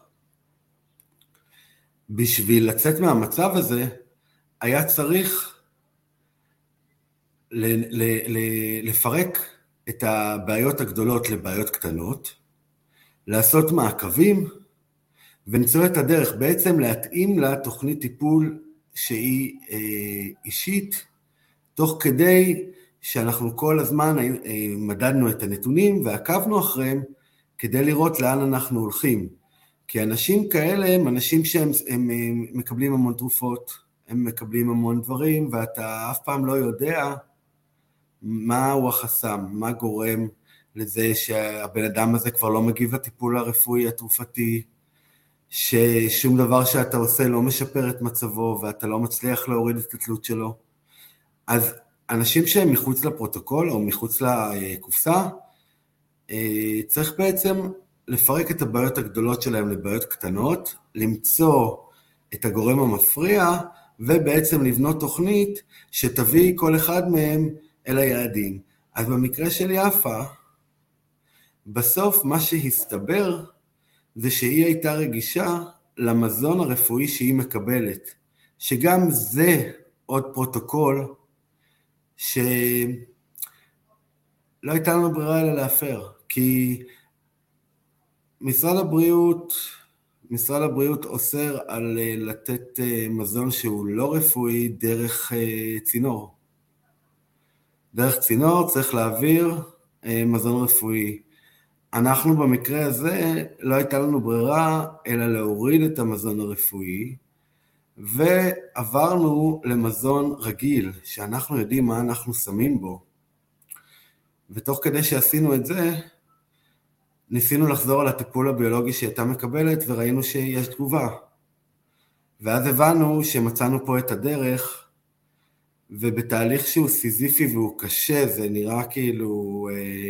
בשביל לצאת מהמצב הזה, היה צריך ל- ל- ל- לפרק את הבעיות הגדולות לבעיות קטנות, לעשות מעקבים, ונמצוא את הדרך, בעצם להתאים לה תוכנית טיפול שהיא אה, אישית, תוך כדי שאנחנו כל הזמן אה, מדדנו את הנתונים, ועקבנו אחריהם, כדי לראות לאן אנחנו הולכים. כי אנשים כאלה הם אנשים שהם הם, הם מקבלים המון תרופות, הם מקבלים המון דברים, ואתה אף פעם לא יודע מהו החסם, מה גורם לזה שהבן אדם הזה כבר לא מגיב לטיפול הרפואי התרופתי, ששום דבר שאתה עושה לא משפר את מצבו, ואתה לא מצליח להוריד את התלות שלו. אז אנשים שהם מחוץ לפרוטוקול, או מחוץ לקופסה, צריך בעצם לפרק את הבעיות הגדולות שלהם לבעיות קטנות, למצוא את הגורם המפריע, ובעצם לבנות תוכנית שתביא כל אחד מהם אל היעדים. אז במקרה של יפה, בסוף מה שהסתבר, זה שהיא הייתה רגישה למזון הרפואי שהיא מקבלת, שגם זה עוד פרוטוקול שלא הייתה לנו ברירה אלא להפר, כי משרד הבריאות, משרד הבריאות אוסר על לתת מזון שהוא לא רפואי דרך צינור. דרך צינור צריך להעביר מזון רפואי. אנחנו במקרה הזה לא הייתה לנו ברירה אלא להוריד את המזון הרפואי, ועברנו למזון רגיל, שאנחנו יודעים מה אנחנו שמים בו. ותוך כדי שעשינו את זה, ניסינו לחזור על הטיפול הביולוגי שהייתה מקבלת, וראינו שיש תגובה. ואז הבנו שמצאנו פה את הדרך, ובתהליך שהוא סיזיפי והוא קשה, זה נראה כאילו...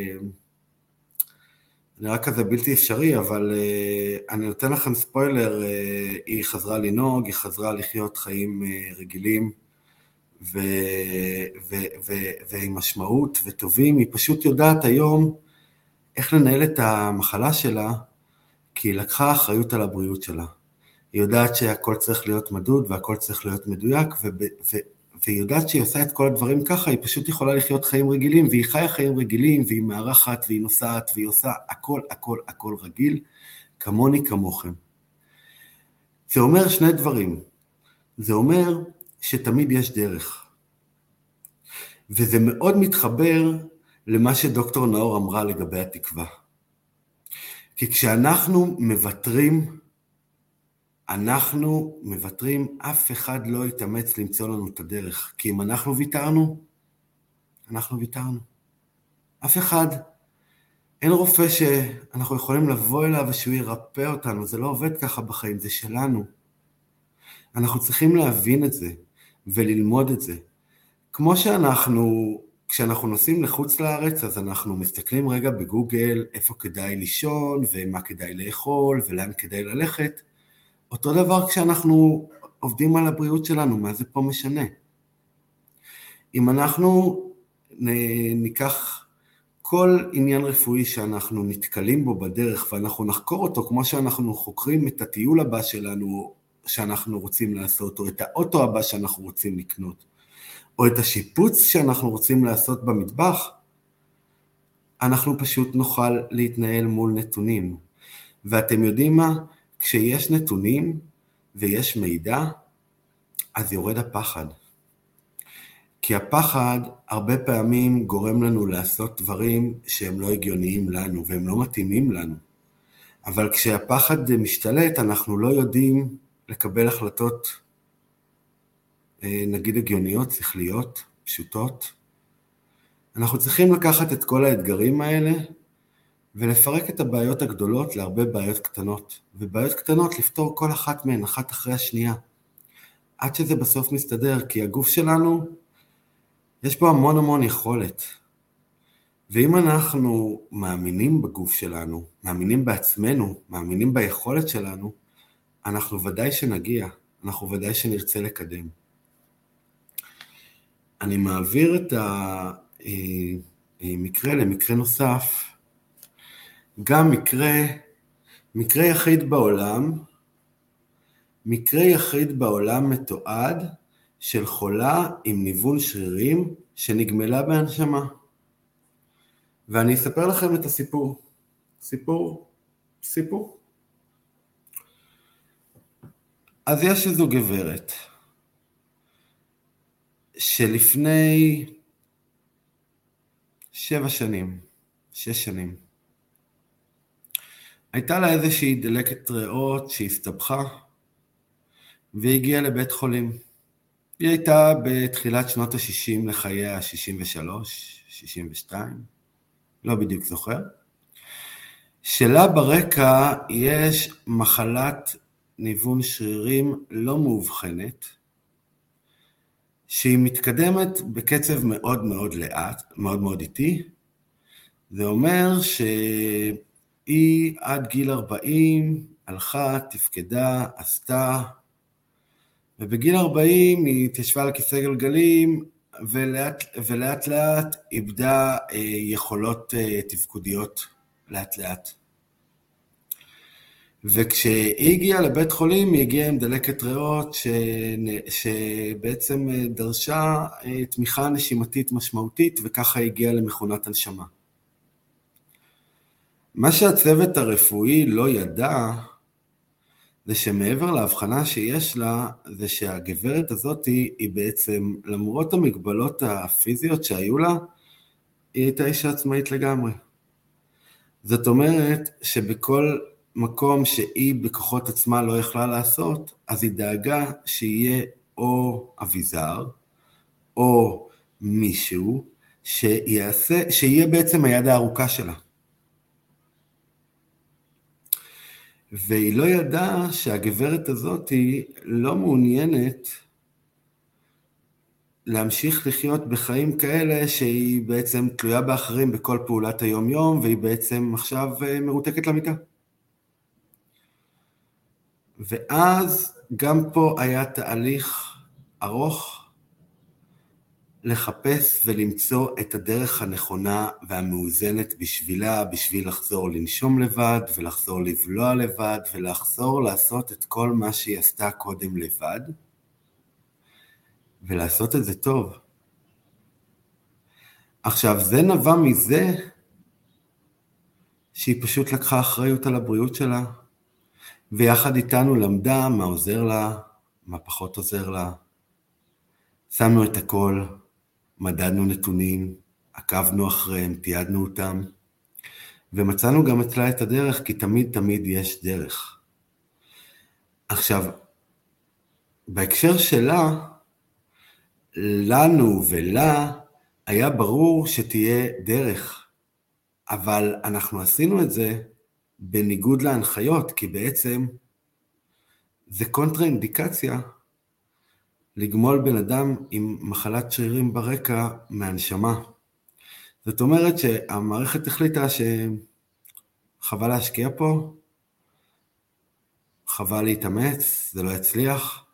נראה כזה בלתי אפשרי, אבל uh, אני נותן לכם ספוילר, uh, היא חזרה לנהוג, היא חזרה לחיות חיים uh, רגילים, ו- ו- ו- ועם משמעות וטובים, היא פשוט יודעת היום איך לנהל את המחלה שלה, כי היא לקחה אחריות על הבריאות שלה. היא יודעת שהכל צריך להיות מדוד, והכל צריך להיות מדויק, ו- ו- והיא יודעת שהיא עושה את כל הדברים ככה, היא פשוט יכולה לחיות חיים רגילים, והיא חיה חיים רגילים, והיא מארחת, והיא נוסעת, והיא עושה הכל, הכל, הכל רגיל, כמוני, כמוכם. זה אומר שני דברים. זה אומר שתמיד יש דרך. וזה מאוד מתחבר למה שדוקטור נאור אמרה לגבי התקווה. כי כשאנחנו מוותרים, אנחנו מוותרים, אף אחד לא יתאמץ למצוא לנו את הדרך. כי אם אנחנו ויתרנו, אנחנו ויתרנו. אף אחד, אין רופא שאנחנו יכולים לבוא אליו ושהוא ירפא אותנו. זה לא עובד ככה בחיים, זה שלנו. אנחנו צריכים להבין את זה וללמוד את זה. כמו שאנחנו, כשאנחנו נוסעים לחוץ לארץ, אז אנחנו מסתכלים רגע בגוגל איפה כדאי לישון, ומה כדאי לאכול, ולאן כדאי ללכת. אותו דבר כשאנחנו עובדים על הבריאות שלנו, מה זה פה משנה? אם אנחנו ניקח כל עניין רפואי שאנחנו נתקלים בו בדרך, ואנחנו נחקור אותו כמו שאנחנו חוקרים את הטיול הבא שלנו שאנחנו רוצים לעשות, או את האוטו הבא שאנחנו רוצים לקנות, או את השיפוץ שאנחנו רוצים לעשות במטבח, אנחנו פשוט נוכל להתנהל מול נתונים. ואתם יודעים מה? כשיש נתונים ויש מידע, אז יורד הפחד. כי הפחד הרבה פעמים גורם לנו לעשות דברים שהם לא הגיוניים לנו, והם לא מתאימים לנו. אבל כשהפחד משתלט, אנחנו לא יודעים לקבל החלטות, נגיד הגיוניות, שכליות, פשוטות. אנחנו צריכים לקחת את כל האתגרים האלה, ולפרק את הבעיות הגדולות להרבה בעיות קטנות. ובעיות קטנות לפתור כל אחת מהן, אחת אחרי השנייה. עד שזה בסוף מסתדר, כי הגוף שלנו, יש פה המון המון יכולת. ואם אנחנו מאמינים בגוף שלנו, מאמינים בעצמנו, מאמינים ביכולת שלנו, אנחנו ודאי שנגיע, אנחנו ודאי שנרצה לקדם. אני מעביר את המקרה למקרה נוסף, גם מקרה, מקרה יחיד בעולם, מקרה יחיד בעולם מתועד של חולה עם ניוון שרירים שנגמלה בהנשמה. ואני אספר לכם את הסיפור. סיפור, סיפור. אז יש איזו גברת, שלפני שבע שנים, שש שנים, הייתה לה איזושהי דלקת ריאות שהסתבכה, והגיעה לבית חולים. היא הייתה בתחילת שנות ה-שישים לחייה, שישים ושלוש, שישים ושתיים, לא בדיוק זוכר. שלה ברקע יש מחלת ניוון שרירים לא מאובחנת, שהיא מתקדמת בקצב מאוד מאוד לאט, מאוד מאוד איטי. זה אומר שהיא עד גיל ארבעים הלכה, תפקדה, עשתה, ובגיל ארבעים היא התיישבה על כיסא גלגלים, ולאט, ולאט לאט איבדה אה, יכולות אה, תפקודיות לאט לאט. וכשהיא הגיעה לבית חולים, היא הגיעה עם דלקת ריאות, ש... שבעצם דרשה תמיכה נשימתית משמעותית, וככה היא הגיעה למכונת הנשמה. מה שהצוות הרפואי לא ידע, זה שמעבר להבחנה שיש לה, זה שהגברת הזאת היא בעצם, למרות המגבלות הפיזיות שהיו לה, היא הייתה אישה עצמאית לגמרי. זאת אומרת שבכל מקום שהיא בכוחות עצמה לא יכלה לעשות, אז היא דאגה שיהיה או אביזר, או מישהו, שיעשה, שיהיה בעצם היד הארוכה שלה. והיא לא ידעה שהגברת הזאת היא לא מעוניינת להמשיך לחיות בחיים כאלה שהיא בעצם תלויה באחרים בכל פעולת היום יום, והיא בעצם עכשיו מרותקת למיטה. ואז גם פה היה תהליך ארוך לחפש ולמצוא את הדרך הנכונה והמאוזנת בשבילה, בשביל לחזור לנשום לבד ולחזור לבלוע לבד ולחזור לעשות את כל מה שהיא עשתה קודם לבד ולעשות את זה טוב. עכשיו זה נבע מזה שהיא פשוט לקחה אחריות על הבריאות שלה, ויחד איתנו למדה מה עוזר לה, מה פחות עוזר לה. שמנו את הכל, מדדנו נתונים, עקבנו אחריהם, תיעדנו אותם, ומצאנו גם אצלה את הדרך, כי תמיד תמיד יש דרך. עכשיו, בהקשר שלה, לנו ולה היה ברור שתהיה דרך, אבל אנחנו עשינו את זה בניגוד להנחיות, כי בעצם זה קונטרה אינדיקציה לגמול בן אדם עם מחלת שרירים ברקע מהנשמה. זאת אומרת שהמערכת החליטה שחבל להשקיע פה, חבל להתאמץ, זה לא יצליח,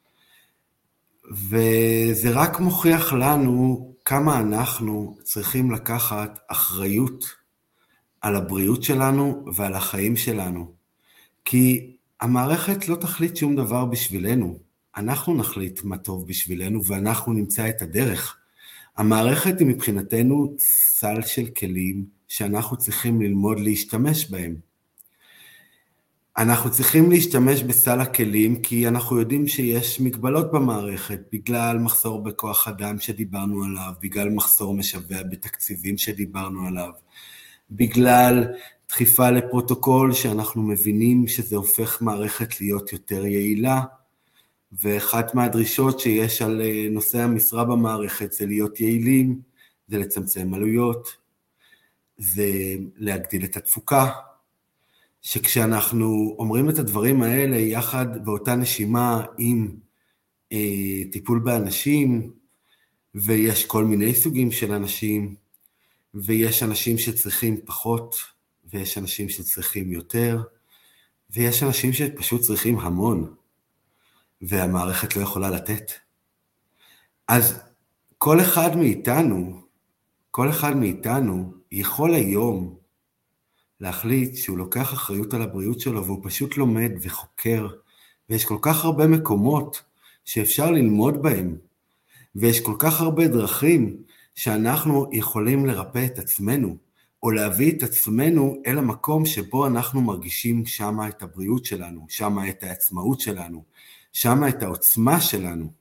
וזה רק מוכיח לנו כמה אנחנו צריכים לקחת אחריות על הבריאות שלנו ועל החיים שלנו. כי המערכת לא תחליט שום דבר בשבילנו, אנחנו נחליט מה טוב בשבילנו ואנחנו נמצא את הדרך. המערכת היא מבחינתנו סל של כלים שאנחנו צריכים ללמוד להשתמש בהם. אנחנו צריכים להשתמש בסל הכלים כי אנחנו יודעים שיש מגבלות במערכת, בגלל מחסור בכוח אדם שדיברנו עליו, בגלל מחסור משווע בתקציבים שדיברנו עליו, בגלל דחיפה לפרוטוקול שאנחנו מבינים שזה הופך מערכת להיות יותר יעילה, ואחת מהדרישות שיש על נושא המשרה במערכת זה להיות יעילים, זה לצמצם עלויות, זה להגדיל את התפוקה, שכשאנחנו אומרים את הדברים האלה יחד באותה נשימה עם אה, טיפול באנשים, ויש כל מיני סוגים של אנשים, ויש אנשים שצריכים פחות, ויש אנשים שצריכים יותר, ויש אנשים שפשוט צריכים המון, והמערכת לא יכולה לתת. אז כל אחד מאיתנו, כל אחד מאיתנו יכול היום להחליט שהוא לוקח אחריות על הבריאות שלו, והוא פשוט לומד וחוקר, ויש כל כך הרבה מקומות שאפשר ללמוד בהם, ויש כל כך הרבה דרכים שאנחנו יכולים לרפא את עצמנו, או להביא את עצמנו אל המקום שבו אנחנו מרגישים שמה את הבריאות שלנו, שמה את העצמאות שלנו, שמה את העוצמה שלנו.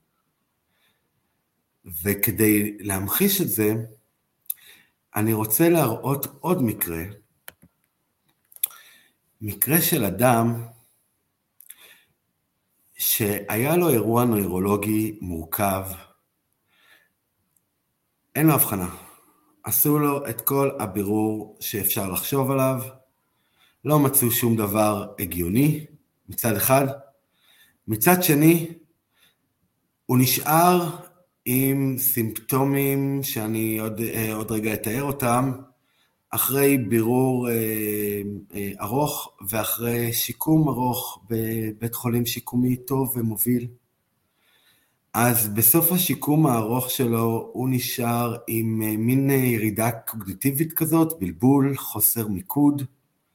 וכדי להמחיש את זה, אני רוצה להראות עוד מקרה, מקרה של אדם שהיה לו אירוע נוירולוגי מורכב, אין לו הבחנה, עשו לו את כל הבירור שאפשר לחשוב עליו, לא מצאו שום דבר הגיוני מצד אחד, מצד שני הוא נשאר עם סימפטומים שאני עוד, עוד רגע אתאר אותם, אחרי בירור אה, אה, ארוך ואחרי שיקום ארוך בבית חולים שיקומי טוב ומוביל. אז בסוף השיקום הארוך שלו הוא נשאר עם אה, מין ירידה קוגניטיבית כזאת, בלבול, חוסר מיקוד.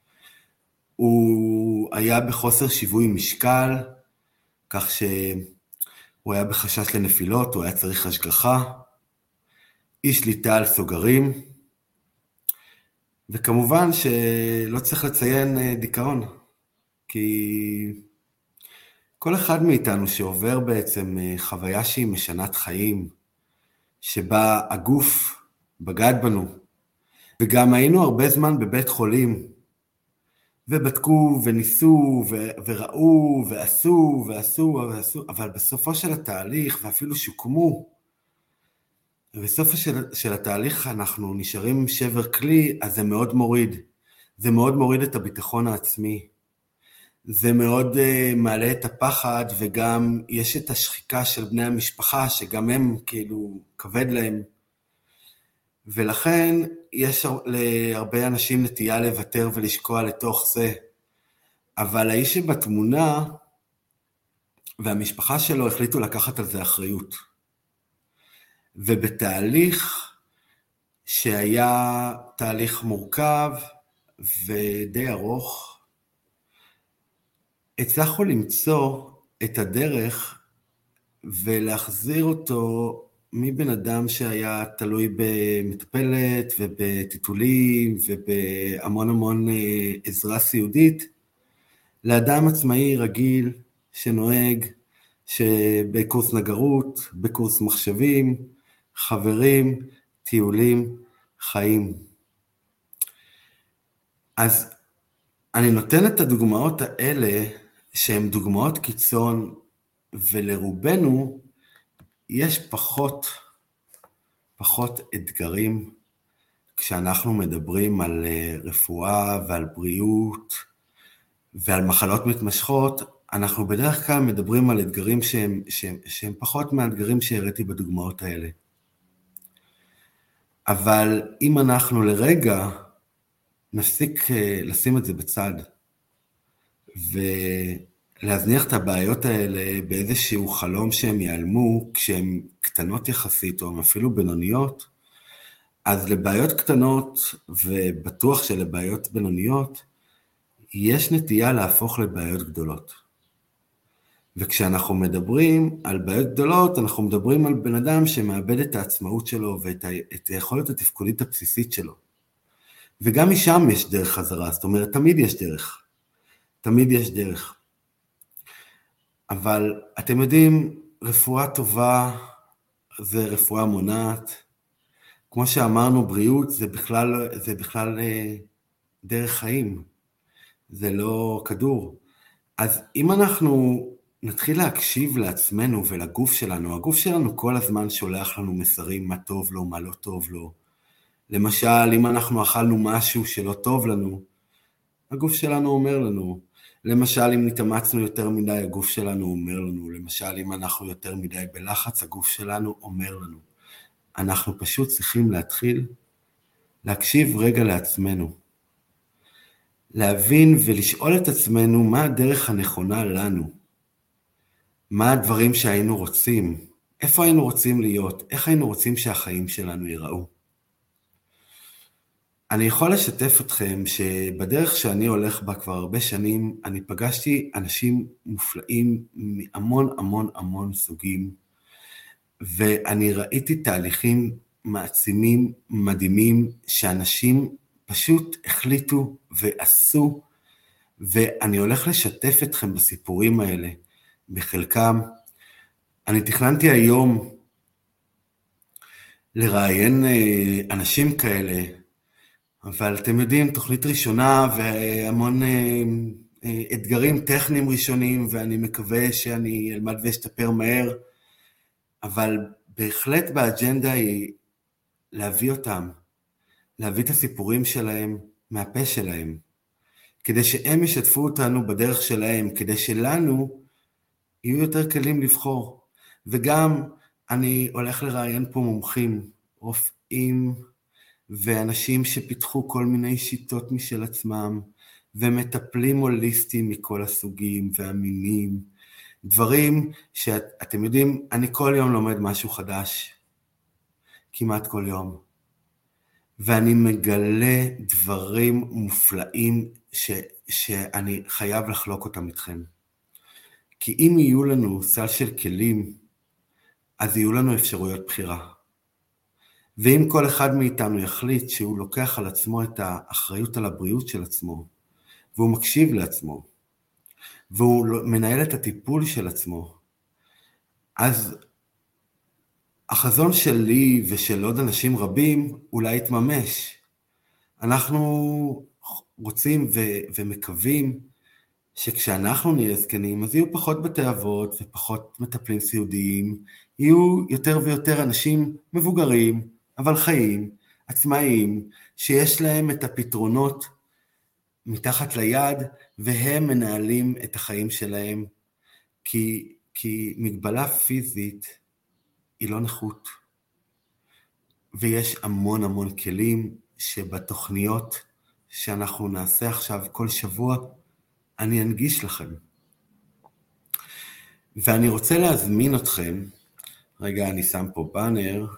הוא היה בחוסר שיווי משקל, כך שהוא היה בחשש לנפילות, הוא היה צריך השגחה, אי שליטה על סוגרים, וכמובן שלא צריך לציין דיכאון, כי כל אחד מאיתנו שעובר בעצם חוויה שהיא משנת חיים, שבה הגוף בגד בנו, וגם היינו הרבה זמן בבית חולים, ובדקו וניסו ו- וראו ועשו ועשו ועשו, אבל בסופו של התהליך, ואפילו שוקמו, ובסוף של, של התהליך אנחנו נשארים עם שבר כלי, אז זה מאוד מוריד. זה מאוד מוריד את הביטחון העצמי. זה מאוד uh, מעלה את הפחד, וגם יש את השחיקה של בני המשפחה, שגם הם כאילו כבד להם. ולכן יש להרבה אנשים נטייה לוותר ולשקוע לתוך זה. אבל האיש שבתמונה והמשפחה שלו החליטו לקחת על זה אחריות. ובתהליך שהיה תהליך מורכב ודי ארוך, הצלחנו למצוא את הדרך ולהחזיר אותו מבן אדם שהיה תלוי במטפלת ובטיטולים ובהמון המון עזרה סיעודית, לאדם עצמאי רגיל שנוהג, שבקורס נגרות, בקורס מחשבים, חברים, טיולים, חיים. אז אני נותן את הדוגמאות האלה, שהן דוגמאות קיצון, ולרובנו יש פחות, פחות אתגרים, כשאנחנו מדברים על רפואה ועל בריאות, ועל מחלות מתמשכות, אנחנו בדרך כלל מדברים על אתגרים שהם, שהם, שהם פחות מהאתגרים שהראיתי בדוגמאות האלה. אבל אם אנחנו לרגע נפסיק לשים את זה בצד, ולהזניח את הבעיות האלה באיזשהו חלום שהם ייעלמו, כשהן קטנות יחסית או אפילו בינוניות, אז לבעיות קטנות, ובטוח שלבעיות בינוניות, יש נטייה להפוך לבעיות גדולות. וכשאנחנו מדברים על בעיות גדולות, אנחנו מדברים על בן אדם שמאבד את העצמאות שלו ואת ה- את היכולת התפקודית הבסיסית שלו. וגם משם יש דרך חזרה, זאת אומרת, תמיד יש דרך. תמיד יש דרך. אבל אתם יודעים, רפואה טובה זה רפואה מונעת. כמו שאמרנו, בריאות זה בכלל, זה בכלל דרך חיים. זה לא כדור. אז אם אנחנו נתחיל להקשיב לעצמנו ולגוף שלנו, הגוף שלנו כל הזמן שולח לנו מסרים מה טוב לו, מה לא טוב לו. למשל, אם אנחנו אכלנו משהו שלא טוב לנו, הגוף שלנו אומר לנו. למשל, אם נתאמצנו יותר מדי, הגוף שלנו אומר לנו. למשל, אם אנחנו יותר מדי בלחץ, הגוף שלנו אומר לנו. אנחנו פשוט צריכים להתחיל להקשיב רגע לעצמנו. להבין ולשאול את עצמנו מה הדרך הנכונה לנו. מה הדברים שהיינו רוצים. איפה היינו רוצים להיות. איך היינו רוצים שהחיים שלנו ייראו. אני יכול לשתף אתכם שבדרך שאני הולך בה כבר הרבה שנים, אני פגשתי אנשים מופלאים מהמון המון המון סוגים, ואני ראיתי תהליכים מעצימים, מדהימים, שאנשים פשוט החליטו ועשו, ואני הולך לשתף אתכם בסיפורים האלה, בחלקם. אני תכננתי היום לראיין אנשים כאלה, אבל אתם יודעים, תוכנית ראשונה והמון אתגרים טכניים ראשונים, ואני מקווה שאני אלמד ואשתפר מהר, אבל בהחלט באג'נדה היא להביא אותם, להביא את הסיפורים שלהם מהפה שלהם, כדי שהם ישתפו אותנו בדרך שלהם, כדי שלנו יהיו יותר כלים לבחור. וגם אני הולך לראיין פה מומחים, רופאים, ואנשים שפיתחו כל מיני שיטות משל עצמם, ומטפלים הוליסטיים מכל הסוגים והמינים, דברים שאתם יודעים, אני כל יום לומד משהו חדש, כמעט כל יום, ואני מגלה דברים מופלאים ש, שאני חייב לחלוק אותם איתכם. כי אם יהיו לנו סל של כלים, אז יהיו לנו אפשרויות בחירה. ואם כל אחד מאיתנו יחליט שהוא לוקח על עצמו את האחריות על הבריאות של עצמו, והוא מקשיב לעצמו, והוא מנהל את הטיפול של עצמו, אז החזון שלי ושל עוד אנשים רבים אולי יתממש. אנחנו רוצים ו- ומקווים שכשאנחנו נהיה זקנים, אז יהיו פחות בתי אבות ופחות מטפלים סיעודיים, יהיו יותר ויותר אנשים מבוגרים, אבל חיים, עצמאיים, שיש להם את הפתרונות מתחת ליד, והם מנהלים את החיים שלהם, כי, כי מגבלה פיזית היא לא נכות. ויש המון המון כלים שבתוכניות שאנחנו נעשה עכשיו כל שבוע, אני אנגיש לכם. ואני רוצה להזמין אתכם, רגע אני שם פה בנר,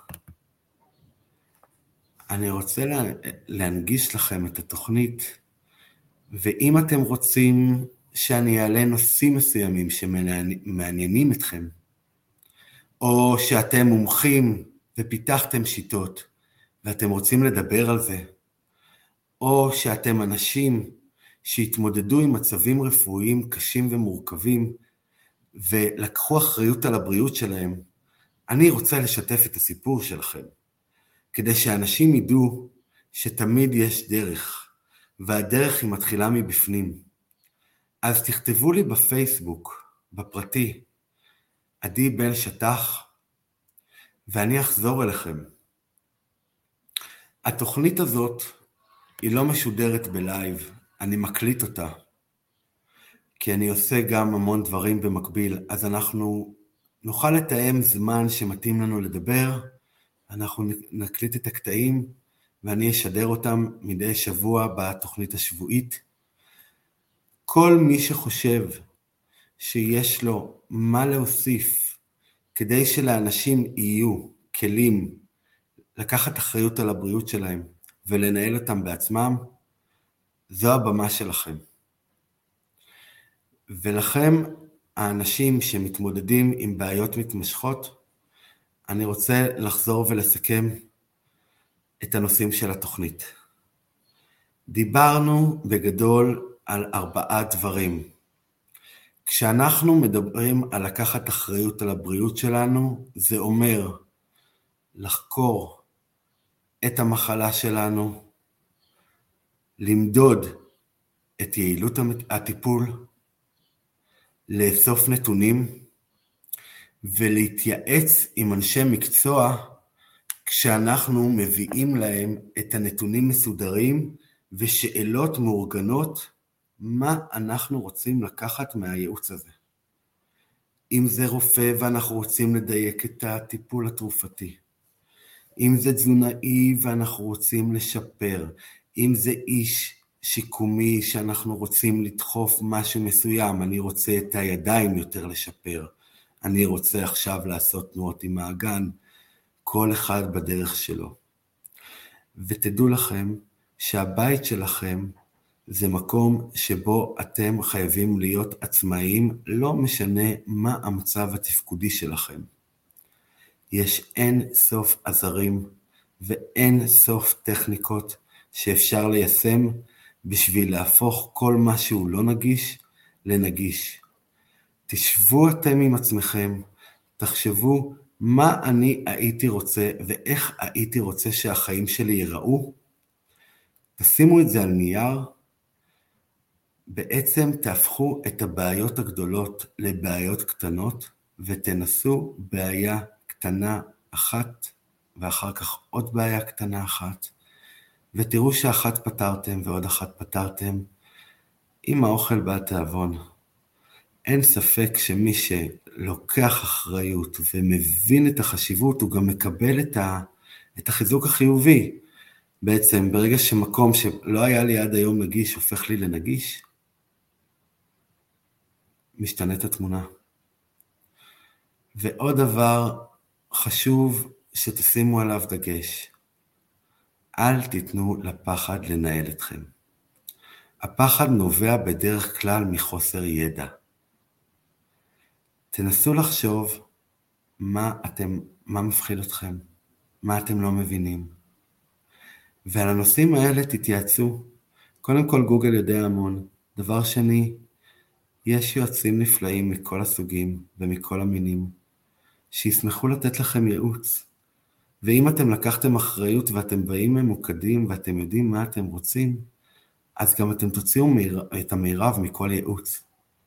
אני רוצה לה, להנגיש לכם את התוכנית, ואם אתם רוצים שאני אעלה נושאים מסוימים שמעניינים אתכם, או שאתם מומחים ופיתחתם שיטות, ואתם רוצים לדבר על זה, או שאתם אנשים שהתמודדו עם מצבים רפואיים קשים ומורכבים, ולקחו אחריות על הבריאות שלהם, אני רוצה לשתף את הסיפור שלכם, כדי שאנשים ידעו שתמיד יש דרך, והדרך היא מתחילה מבפנים. אז תכתבו לי בפייסבוק, בפרטי, עדי בן שטח, ואני אחזור אליכם. התוכנית הזאת היא לא משודרת בלייב, אני מקליט אותה. כי אני עושה גם המון דברים במקביל, אז אנחנו נוכל לתאם זמן שמתאים לנו לדבר, אנחנו נקליט את הקטעים, ואני אשדר אותם מדי שבוע בתוכנית השבועית. כל מי שחושב שיש לו מה להוסיף, כדי שלאנשים יהיו כלים לקחת אחריות על הבריאות שלהם, ולנהל אותם בעצמם, זו הבמה שלכם. ולכם, האנשים שמתמודדים עם בעיות מתמשכות, אני רוצה לחזור ולסכם את הנושאים של התוכנית. דיברנו בגדול על ארבעה דברים. כשאנחנו מדברים על לקחת אחריות על הבריאות שלנו, זה אומר לחקור את המחלה שלנו, למדוד את יעילות הטיפול, לאסוף נתונים ולהתייעץ עם אנשי מקצוע כשאנחנו מביאים להם את הנתונים מסודרים ושאלות מאורגנות, מה אנחנו רוצים לקחת מהייעוץ הזה. אם זה רופא ואנחנו רוצים לדייק את הטיפול התרופתי, אם זה תזונאי ואנחנו רוצים לשפר, אם זה איש שיקומי שאנחנו רוצים לדחוף משהו מסוים, אני רוצה את הידיים יותר לשפר, אני רוצה עכשיו לעשות תנועות עם האגן, כל אחד בדרך שלו. ותדעו לכם שהבית שלכם זה מקום שבו אתם חייבים להיות עצמאיים, לא משנה מה המצב התפקודי שלכם. יש אין סוף עזרים ואין סוף טכניקות שאפשר ליישם בשביל להפוך כל מה שהוא לא נגיש לנגיש. תשבו אתם עם עצמכם, תחשבו מה אני הייתי רוצה ואיך הייתי רוצה שהחיים שלי ייראו. תשימו את זה על נייר, בעצם תהפכו את הבעיות הגדולות לבעיות קטנות, ותנסו בעיה קטנה אחת, ואחר כך עוד בעיה קטנה אחת, ותראו שאחת פתרתם ועוד אחת פתרתם, עם האוכל בא תיאבון. אין ספק שמי שלוקח אחריות ומבין את החשיבות, הוא גם מקבל את, ה, את החיזוק החיובי. בעצם ברגע שמקום שלא היה לי עד היום נגיש, הופך לי לנגיש, משתנית התמונה. ועוד דבר חשוב שתשימו עליו דגש, אל תיתנו לפחד לנהל אתכם. הפחד נובע בדרך כלל מחוסר ידע. תנסו לחשוב מה אתם, מה מפחיד אתכם, מה אתם לא מבינים. ועל הנושאים האלה תתייעצו. קודם כל גוגל יודע המון. דבר שני, יש יועצים נפלאים מכל הסוגים ומכל המינים, שישמחו לתת לכם ייעוץ. ואם אתם לקחתם אחריות ואתם באים ממוקדים ואתם יודעים מה אתם רוצים, אז גם אתם תוציאו את המירב מכל ייעוץ.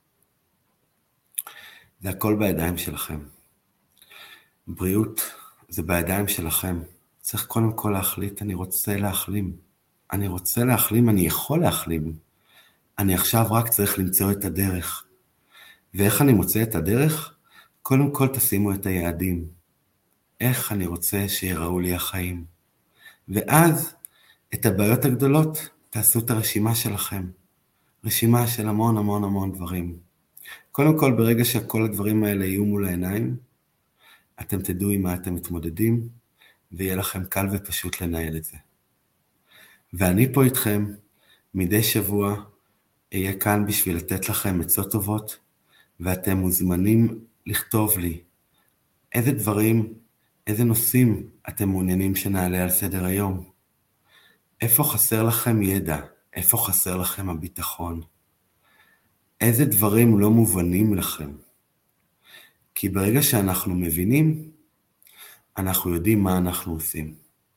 זה הכל בידיים שלכם. בריאות זה בידיים שלכם. צריך קודם כל להחליט, אני רוצה להחלים. אני רוצה להחלים, אני יכול להחלים. אני עכשיו רק צריך למצוא את הדרך. ואיך אני מוצא את הדרך? קודם כל תשימו את היעדים. איך אני רוצה שיראו לי החיים. ואז את הבעיות הגדולות תעשו את הרשימה שלכם. רשימה של המון המון המון דברים. קודם כל ברגע שכל הדברים האלה יהיו מול העיניים, אתם תדעו עם מה אתם מתמודדים, ויהיה לכם קל ופשוט לנהל את זה. ואני פה איתכם מדי שבוע, אהיה כאן בשביל לתת לכם עצות טובות, ואתם מוזמנים לכתוב לי איזה דברים, איזה נושאים אתם מעוניינים שנעלה על סדר היום. איפה חסר לכם ידע? איפה חסר לכם הביטחון? איזה דברים לא מובנים לכם? כי ברגע שאנחנו מבינים, אנחנו יודעים מה אנחנו עושים.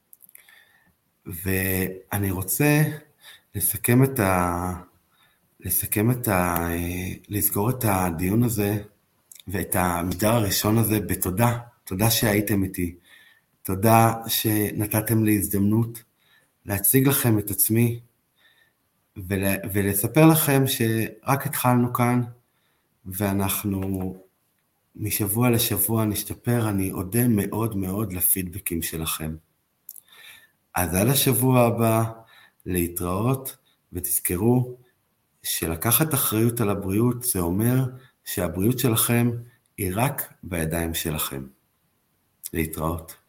ואני רוצה לסכם את ה... לסכם את ה... לסגור את הדיון הזה ואת המגדר הראשון הזה בתודה. תודה שהייתם איתי. תודה שנתתם לי הזדמנות להציג לכם את עצמי, ול, ולספר לכם שרק התחלנו כאן, ואנחנו משבוע לשבוע נשתפר. אני אודה מאוד מאוד לפידבקים שלכם. אז עד השבוע הבא, להתראות, ותזכרו שלקחת אחריות על הבריאות, זה אומר שהבריאות שלכם היא רק בידיים שלכם. להתראות.